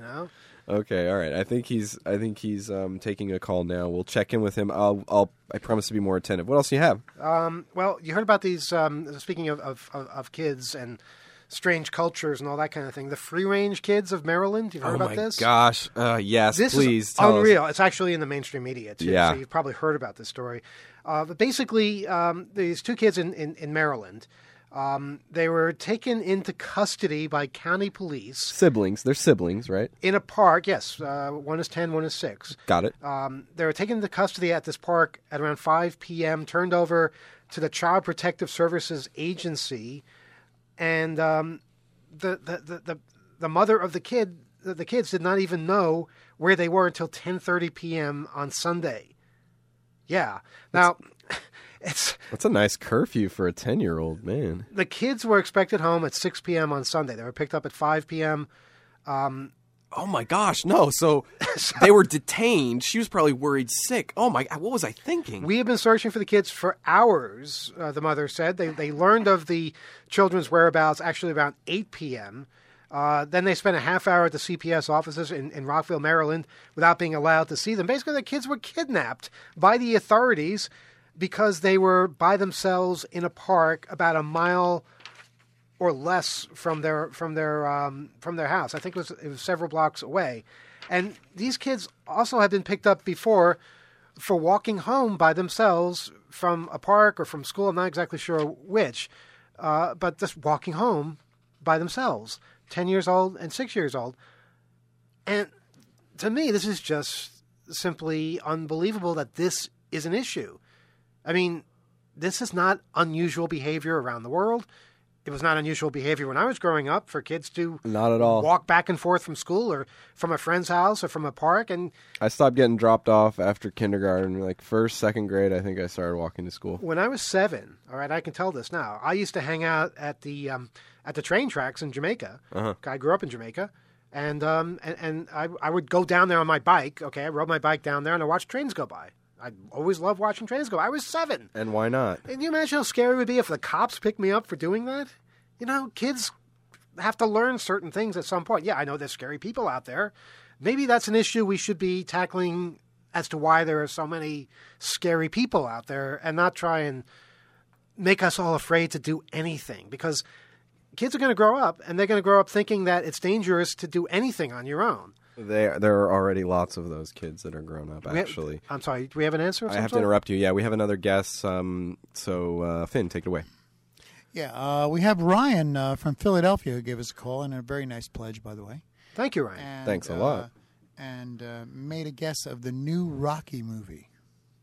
Okay, all right. I think he's taking a call now. We'll check in with him. I promise to be more attentive. What else do you have? Well, you heard about these. Speaking of kids and strange cultures and all that kind of thing, the free range kids of Maryland. You've heard about this? Oh my gosh! Yes, This please. is tell unreal. us. It's actually in the mainstream media too. Yeah. So you've probably heard about this story. But basically, these two kids in Maryland. They were taken into custody by county police Siblings. They're siblings, right? in a park. Yes, one is 10, one is 6. Got it. They were taken into custody at this park at around 5 p.m., turned over to the Child Protective Services Agency, and the mother of the kids did not even know where they were until 10:30 p.m. on Sunday. Yeah. Now, That's a nice curfew for a 10-year-old, man. the kids were expected home at 6 p.m. on Sunday. They were picked up at 5 p.m. Oh my gosh, no. So they were detained. She was probably worried sick. Oh my, what was I thinking? We have been searching for the kids for hours, the mother said. They learned of the children's whereabouts actually around 8 p.m. Then they spent a half hour at the CPS offices in Rockville, Maryland, without being allowed to see them. Basically, the kids were kidnapped by the authorities because they were by themselves in a park about a mile or less from their house. I think it was several blocks away. And these kids also have been picked up before for walking home by themselves from a park or from school. I'm not exactly sure which, but just walking home by themselves, 10 years old and 6 years old. And to me, this is just simply unbelievable that this is an issue. I mean, this is not unusual behavior around the world. It was not unusual behavior when I was growing up for kids to Not at all. walk back and forth from school or from a friend's house or from a park. And I stopped getting dropped off after kindergarten, like first, second grade. I think I started walking to school. when I was 7, all right, I can tell this now. I used to hang out at the train tracks in Jamaica. I grew up in Jamaica, and I would go down there on my bike. Okay, I rode my bike down there and I watched trains go by. I always loved watching trains go. I was 7. And why not? Can you imagine how scary it would be if the cops picked me up for doing that? You know, kids have to learn certain things at some point. Yeah, I know there's scary people out there. Maybe that's an issue we should be tackling as to why there are so many scary people out there and not try and make us all afraid to do anything. Because kids are going to grow up, and they're going to grow up thinking that it's dangerous to do anything on your own. There are already lots of those kids that are grown up, actually. I'm sorry, do we have an answer? Of I some have to sort? interrupt you. Yeah, we have another guest. So, Finn, take it away. Yeah, we have Ryan from Philadelphia who gave us a call, and a very nice pledge, by the way. Thank you, Ryan. And, Thanks a lot. And made a guess of the new Rocky movie.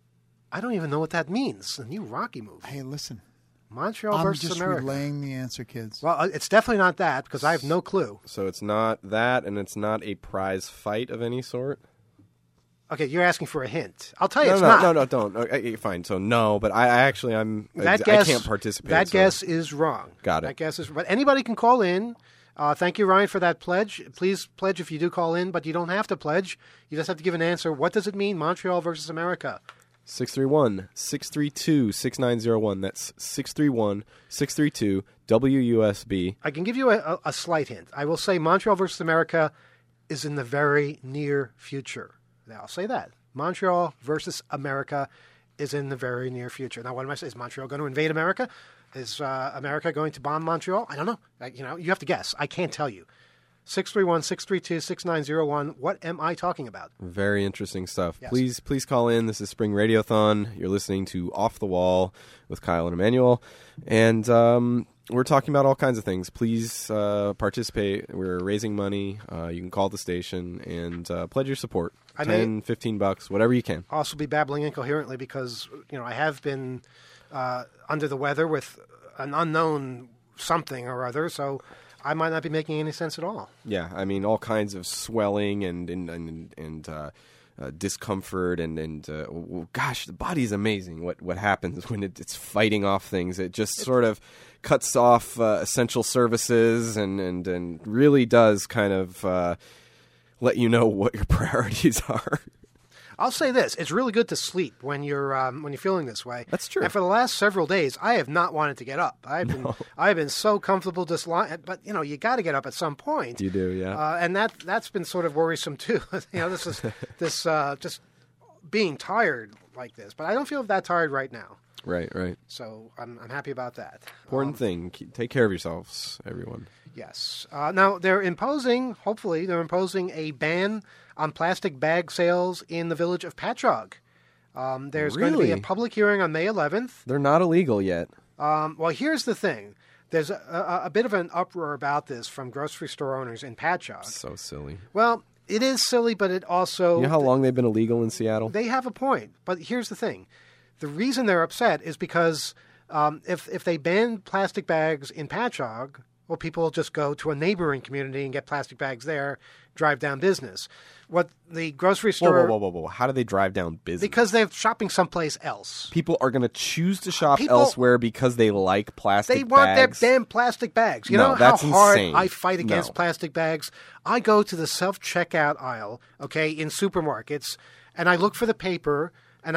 I don't even know what that means, the new Rocky movie. Hey, listen. Montreal I'm versus just America. relaying the answer, kids. Well, it's definitely not that because I have no clue. So it's not that, and it's not a prize fight of any sort? Okay, you're asking for a hint. I'll tell you, it's No, not. no, no, don't. Okay, fine. So no, but I can't participate. That so- guess is wrong. Got it. That guess is. But anybody can call in. Thank you, Ryan, for that pledge. Please pledge if you do call in, but you don't have to pledge. You just have to give an answer. What does it mean, Montreal versus America? 631-632-6901. That's 631-632-WUSB. I can give you a slight hint. I will say Montreal versus America is in the very near future. Now, I'll say that. Montreal versus America is in the very near future. Now, what am I saying? Is Montreal going to invade America? Is America going to bomb Montreal? I don't know. You have to guess. I can't tell you. 631-632-6901. What am I talking about? Very interesting stuff. Yes. Please call in. This is Spring Radiothon. You're listening to Off the Wall with Kyle and Emmanuel. And we're talking about all kinds of things. Please participate. We're raising money. You can call the station and pledge your support. I may- $10, $15, whatever you can. Also be babbling incoherently because, I have been under the weather with an unknown something or other, so I might not be making any sense at all. Yeah, I mean, all kinds of swelling and discomfort and gosh, the body's amazing. What happens when it's fighting off things? It just sort of cuts off essential services and really does kind of let you know what your priorities are. I'll say this: it's really good to sleep when you're feeling this way. That's true. And for the last several days, I have not wanted to get up. I've been so comfortable just lying. But you got to get up at some point. You do, yeah. And that's been sort of worrisome too. This is just being tired like this. But I don't feel that tired right now. Right. So I'm happy about that. Important thing. Take care of yourselves, everyone. Yes. Now hopefully they're imposing a ban on plastic bag sales in the village of Patchogue. There's going to be a Really? public hearing on May 11th. They're not illegal yet. Well, here's the thing. There's a bit of an uproar about this from grocery store owners in Patchogue. So silly. Well, it is silly, but it also... You know how long they've been illegal in Seattle? They have a point. But here's the thing. The reason they're upset is because if they ban plastic bags in Patchogue, Well, people just go to a neighboring community and get plastic bags there, drive down business. What the grocery store... Whoa. How do they drive down business? Because they're shopping someplace else. People are going to choose to shop People- elsewhere because they like plastic They want bags. their damn plastic bags. You No, know how that's hard insane. I fight against No. plastic bags? I go to the self-checkout aisle, okay, in supermarkets, and I look for the paper, and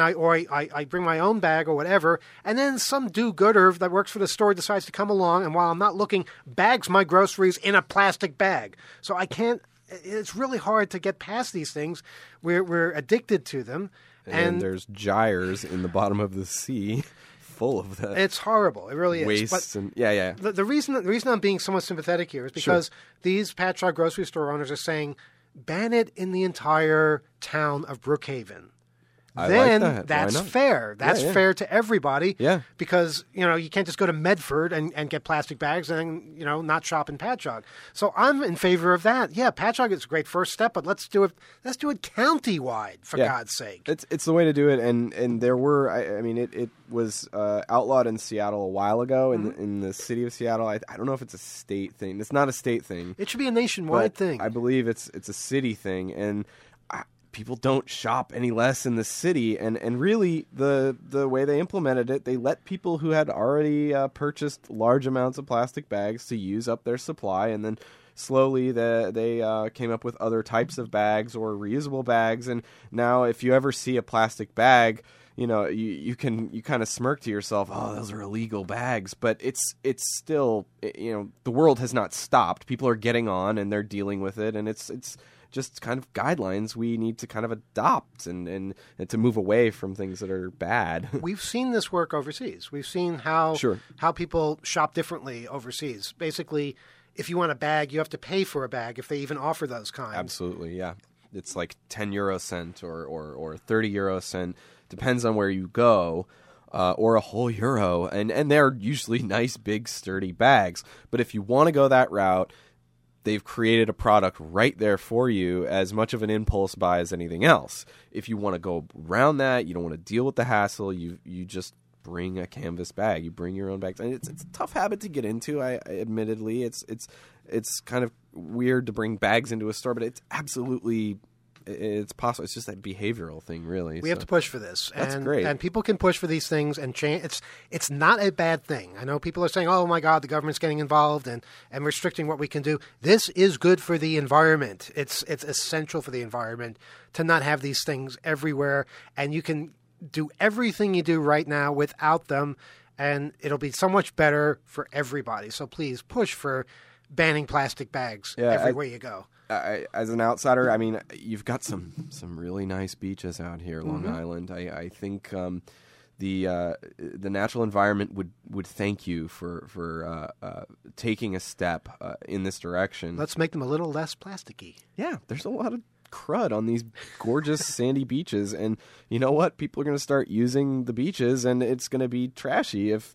I bring my own bag or whatever, and then some do-gooder that works for the store decides to come along, and while I'm not looking, bags my groceries in a plastic bag. So I can't... It's really hard to get past these things. We're addicted to them. and there's gyres in the bottom of the sea full of that It's horrible. It really is. waste. But And yeah. the reason I'm being somewhat sympathetic here is because these Patchogue grocery store owners are saying ban it in the entire town of Brookhaven. I Then like that. Why that's not? fair. That's yeah. fair to everybody. Yeah. Because, you can't just go to Medford and get plastic bags and, not shop in Patchogue. So I'm in favor of that. Yeah, Patchogue is a great first step, but let's do it county-wide, for Yeah. God's sake. It's the way to do it, and there were it was outlawed in Seattle a while ago in the city of Seattle. I don't know if it's a state thing. It's not a state thing. It should be a nationwide but thing. I believe it's a city thing, and people don't shop any less in the city. And really, the way they implemented it, they let people who had already purchased large amounts of plastic bags to use up their supply, and then slowly they came up with other types of bags or reusable bags. And now, if you ever see a plastic bag, you kind of smirk to yourself, oh, those are illegal bags. But it's still, the world has not stopped. People are getting on and they're dealing with it, and it's just kind of guidelines we need to kind of adopt and to move away from things that are bad. We've seen this work overseas. We've seen how people shop differently overseas. Basically, if you want a bag, you have to pay for a bag if they even offer those kinds. Absolutely, yeah. It's like 10 euro cent or 30 euro cent, depends on where you go, or a whole euro. And they're usually nice, big, sturdy bags. But if you want to go that route, they've created a product right there for you, as much of an impulse buy as anything else. If you want to go around that, you don't want to deal with the hassle, you just bring a canvas bag. You bring your own bags. And it's a tough habit to get into, admittedly. It's kind of weird to bring bags into a store, but it's absolutely... It's possible. It's just that behavioral thing, really. We have to push for this. That's great. And people can push for these things and change. It's not a bad thing. I know people are saying, oh, my God, the government's getting involved and restricting what we can do. This is good for the environment. It's essential for the environment to not have these things everywhere. And you can do everything you do right now without them, and it'll be so much better for everybody. So please push for banning plastic bags everywhere you go. As an outsider, you've got some really nice beaches out here, Long Island. I think the natural environment would thank you for taking a step in this direction. Let's make them a little less plasticky. Yeah, there's a lot of crud on these gorgeous sandy beaches, and you know what? People are going to start using the beaches, and it's going to be trashy if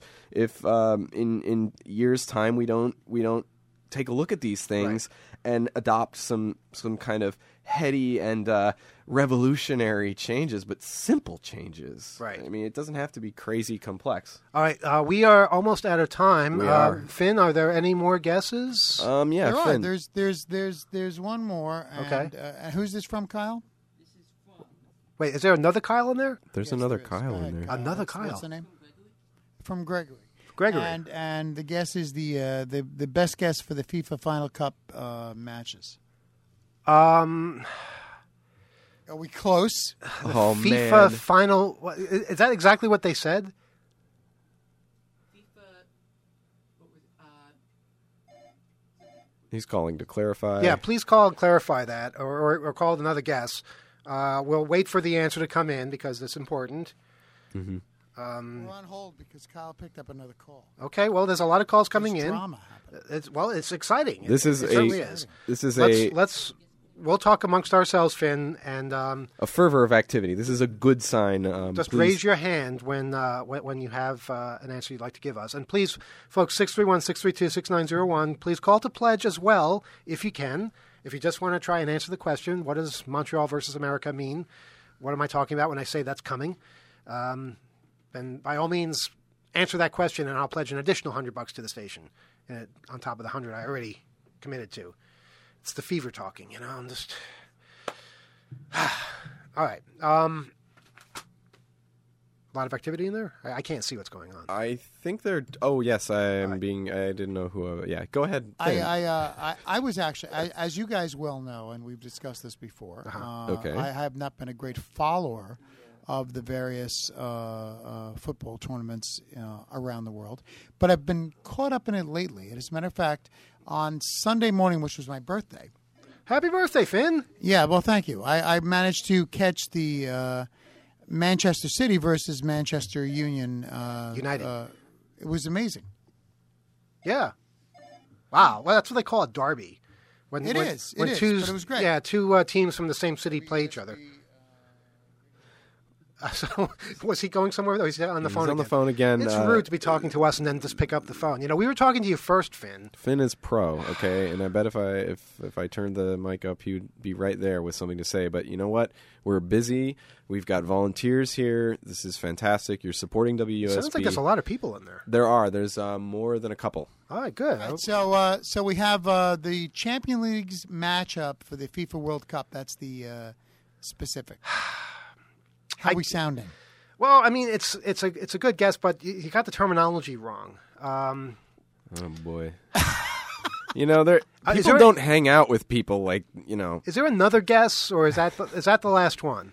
in years' time we don't take a look at these things and adopt some kind of heady and revolutionary changes, but simple changes. Right. It doesn't have to be crazy complex. All right, we are almost out of time. We are. Finn, are there any more guesses? Yeah, There are. Finn. There's one more. And, Okay. Who's this from, Kyle? Wait, is there another Kyle in there? There's Yes, another there is. Kyle Go in ahead, there. Kyle. Another What's Kyle. the name? From Gregory. Gregory. And the guess is the best guess for the FIFA Final Cup matches. Are we close? Oh, FIFA man. final. Is that exactly what they said? He's calling to clarify. Yeah, please call and clarify that, or call another guess. We'll wait for the answer to come in because it's important. Mm-hmm. We're on hold because Kyle picked up another call. Okay, well, there's a lot of calls coming There's in. drama happening. It's exciting. This It is certainly is. This is We'll talk amongst ourselves, Finn, and a fervor of activity. This is a good sign. just please. raise your hand when you have an answer you'd like to give us. And please, folks, 631-632-6901, please call to pledge as well if you can. If you just want to try and answer the question, what does Montreal versus America mean? What am I talking about when I say that's coming? Then by all means, answer that question, and I'll pledge an additional $100 to the station. on top of the 100 I already committed to. It's the fever talking, I'm just... All right. A lot of activity in there? I can't see what's going on. I think they're... Oh, yes, I didn't know who... yeah, go ahead. I was actually, as you guys well know, and we've discussed this before, Okay. I have not been a great follower of the various football tournaments around the world, but I've been caught up in it lately. And as a matter of fact, on Sunday morning, which was my birthday... Happy birthday, Finn! Yeah, well, thank you. I managed to catch the Manchester City versus Manchester United. It was amazing. Yeah. Wow. Well, that's what they call a derby. It is, but it was great. Yeah, two teams from the same city play each other. So, was he going somewhere? He's on the phone He's again. on the phone again. It's rude to be talking to us and then just pick up the phone. We were talking to you first, Finn. Finn is pro, okay? And I bet if I turned the mic up, he'd be right there with something to say. But you know what? We're busy. We've got volunteers here. This is fantastic. You're supporting WUSB. Sounds like there's a lot of people in there. There are. There's more than a couple. All right, good. Right, so we have the Champions League's matchup for the FIFA World Cup. That's the specific. How are we sounding? Well, I mean, it's a good guess, but you got the terminology wrong. Oh boy. People don't hang out with people like. Is there another guess, or is that the last one?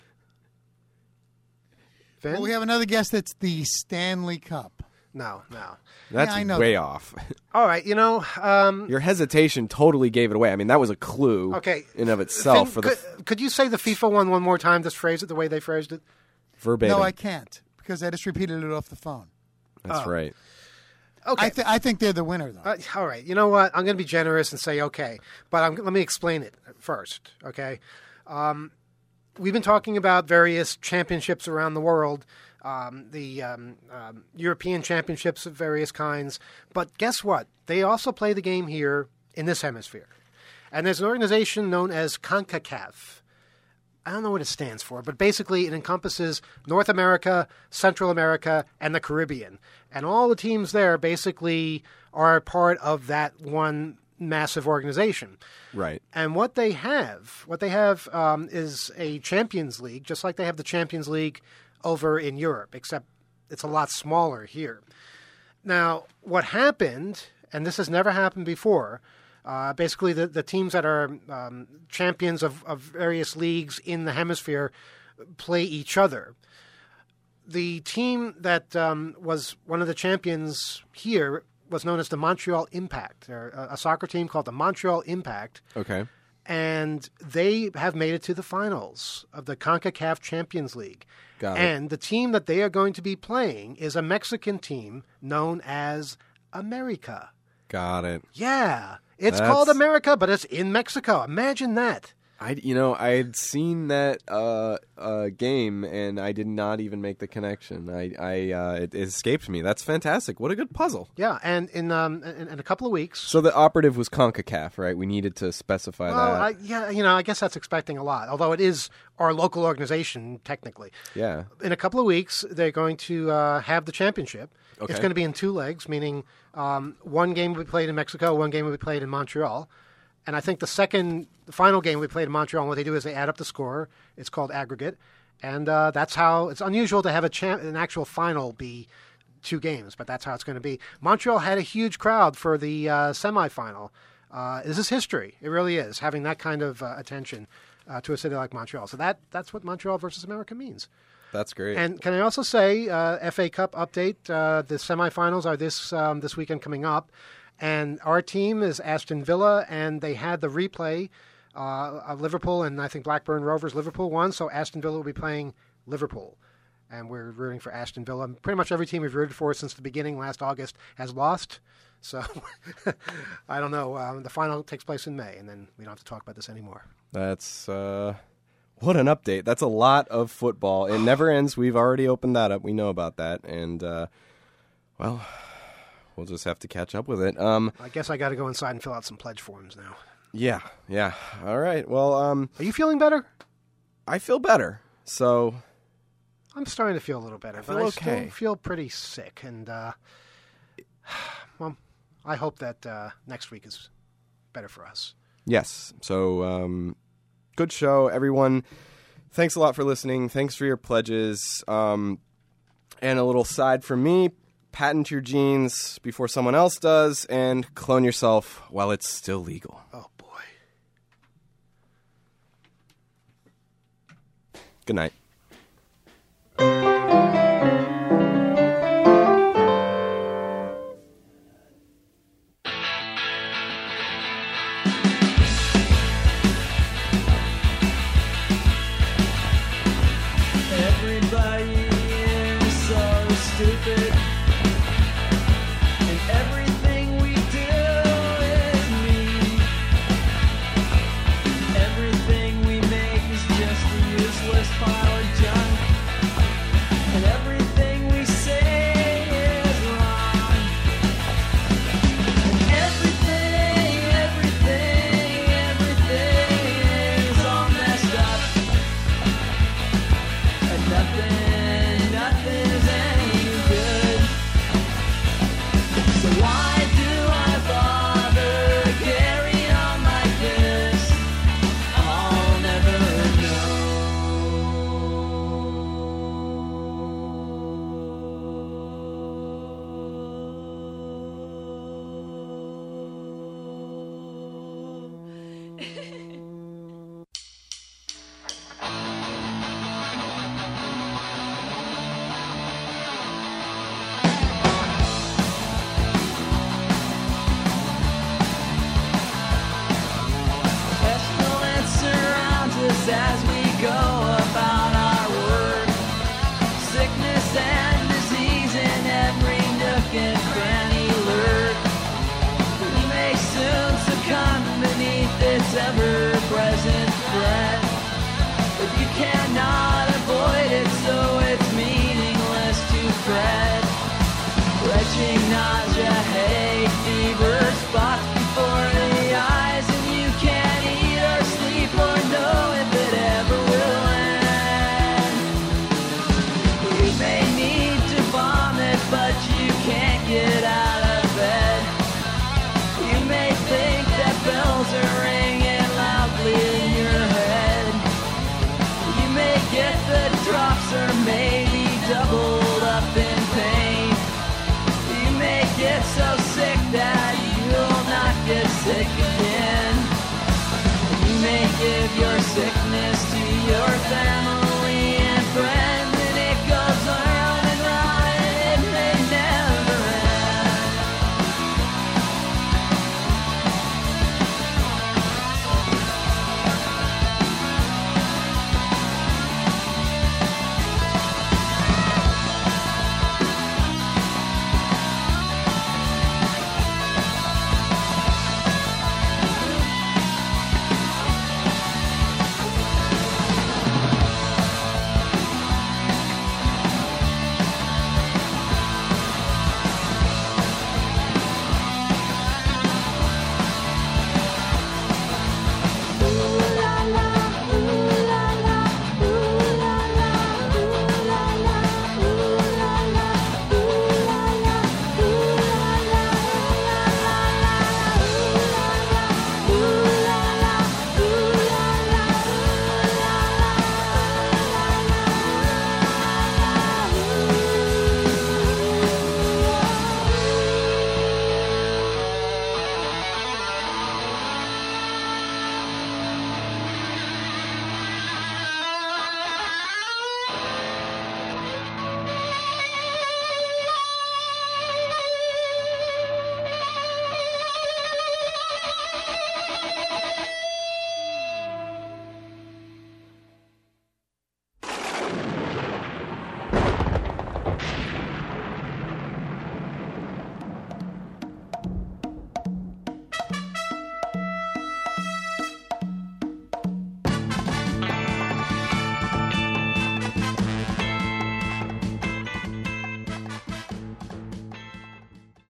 Finn? Well, we have another guess. That's the Stanley Cup. No. That's I know way that. off. All right, Your hesitation totally gave it away. I mean, that was a clue okay. in of itself. Finn, could you say the FIFA one more time? Just phrase it the way they phrased it. Verbatim. No, I can't because I just repeated it off the phone. That's right. Okay. I think they're the winner, though. All right. You know what? I'm going to be generous and say okay, but let me explain it first. Okay. We've been talking about various championships around the world, the European championships of various kinds. But guess what? They also play the game here in this hemisphere. And there's an organization known as CONCACAF. I don't know what it stands for, but basically it encompasses North America, Central America, and the Caribbean. And all the teams there basically are part of that one massive organization. Right. And what they have is a Champions League, just like they have the Champions League over in Europe, except it's a lot smaller here. Now, what happened, and this has never happened before, basically the teams that are champions of various leagues in the hemisphere play each other. The team that was one of the champions here was known as the Montreal Impact. They're a soccer team called the Montreal Impact. Okay. And they have made it to the finals of the CONCACAF Champions League. Got it. And the team that they are going to be playing is a Mexican team known as America. Got it. Yeah. It's That's- called America, but it's in Mexico. Imagine that. I'd seen that game and I did not even make the connection. It escaped me. That's fantastic. What a good puzzle. Yeah, and in a couple of weeks. So the operative was CONCACAF, right? We needed to specify that. I guess that's expecting a lot. Although it is our local organization technically. Yeah. In a couple of weeks, they're going to have the championship. Okay. It's going to be in two legs, meaning one game will be played in Mexico, one game will be played in Montreal. And I think the final game we played in Montreal, and what they do is they add up the score. It's called aggregate. And that's how it's unusual to have an actual final be two games, but that's how it's going to be. Montreal had a huge crowd for the semifinal. This is history. It really is, having that kind of attention to a city like Montreal. So that's what Montreal versus America means. That's great. And can I also say, FA Cup update, the semifinals are this weekend coming up. And our team is Aston Villa, and they had the replay of Liverpool, and I think Blackburn Rovers. Liverpool won, so Aston Villa will be playing Liverpool. And we're rooting for Aston Villa. Pretty much every team we've rooted for since the beginning last August has lost. So I don't know. The final takes place in May, and then we don't have to talk about this anymore. That's what an update. That's a lot of football. It never ends. We've already opened that up. We know about that. And, well, we'll just have to catch up with it. I guess I got to go inside and fill out some pledge forms now. Yeah. All right. Well, Are you feeling better? I feel better. So I'm starting to feel a little better, feel but I okay. still feel pretty sick. And, well, I hope that next week is better for us. Yes. So, good show, everyone. Thanks a lot for listening. Thanks for your pledges. And a little side from me, patent your genes before someone else does, and clone yourself while it's still legal. Oh, boy. Good night. Everybody is so stupid, and everything we do is mean. Everything we make is just a useless pile of junk, and everything we say is wrong. And everything is all messed up. And nothing's any good. So why do I bother carrying on like this? I'll never know. Pestilence surrounds us as we go about our work. Sickness and disease in every nook and cranny lurk. We may soon succumb beneath its ever-present threat, but you cannot avoid it, so it's meaningless to fret. Retching nausea, headache, fever, spots before the eyes, and you can't eat or sleep or know if it ever will end. You may need to vomit, but you can't get out of bed. You may think that bells are ringing loudly in your head. You may get the drops or maybe doubled up in pain. You may get so sick that you'll not get sick again. You may give your sickness to your family.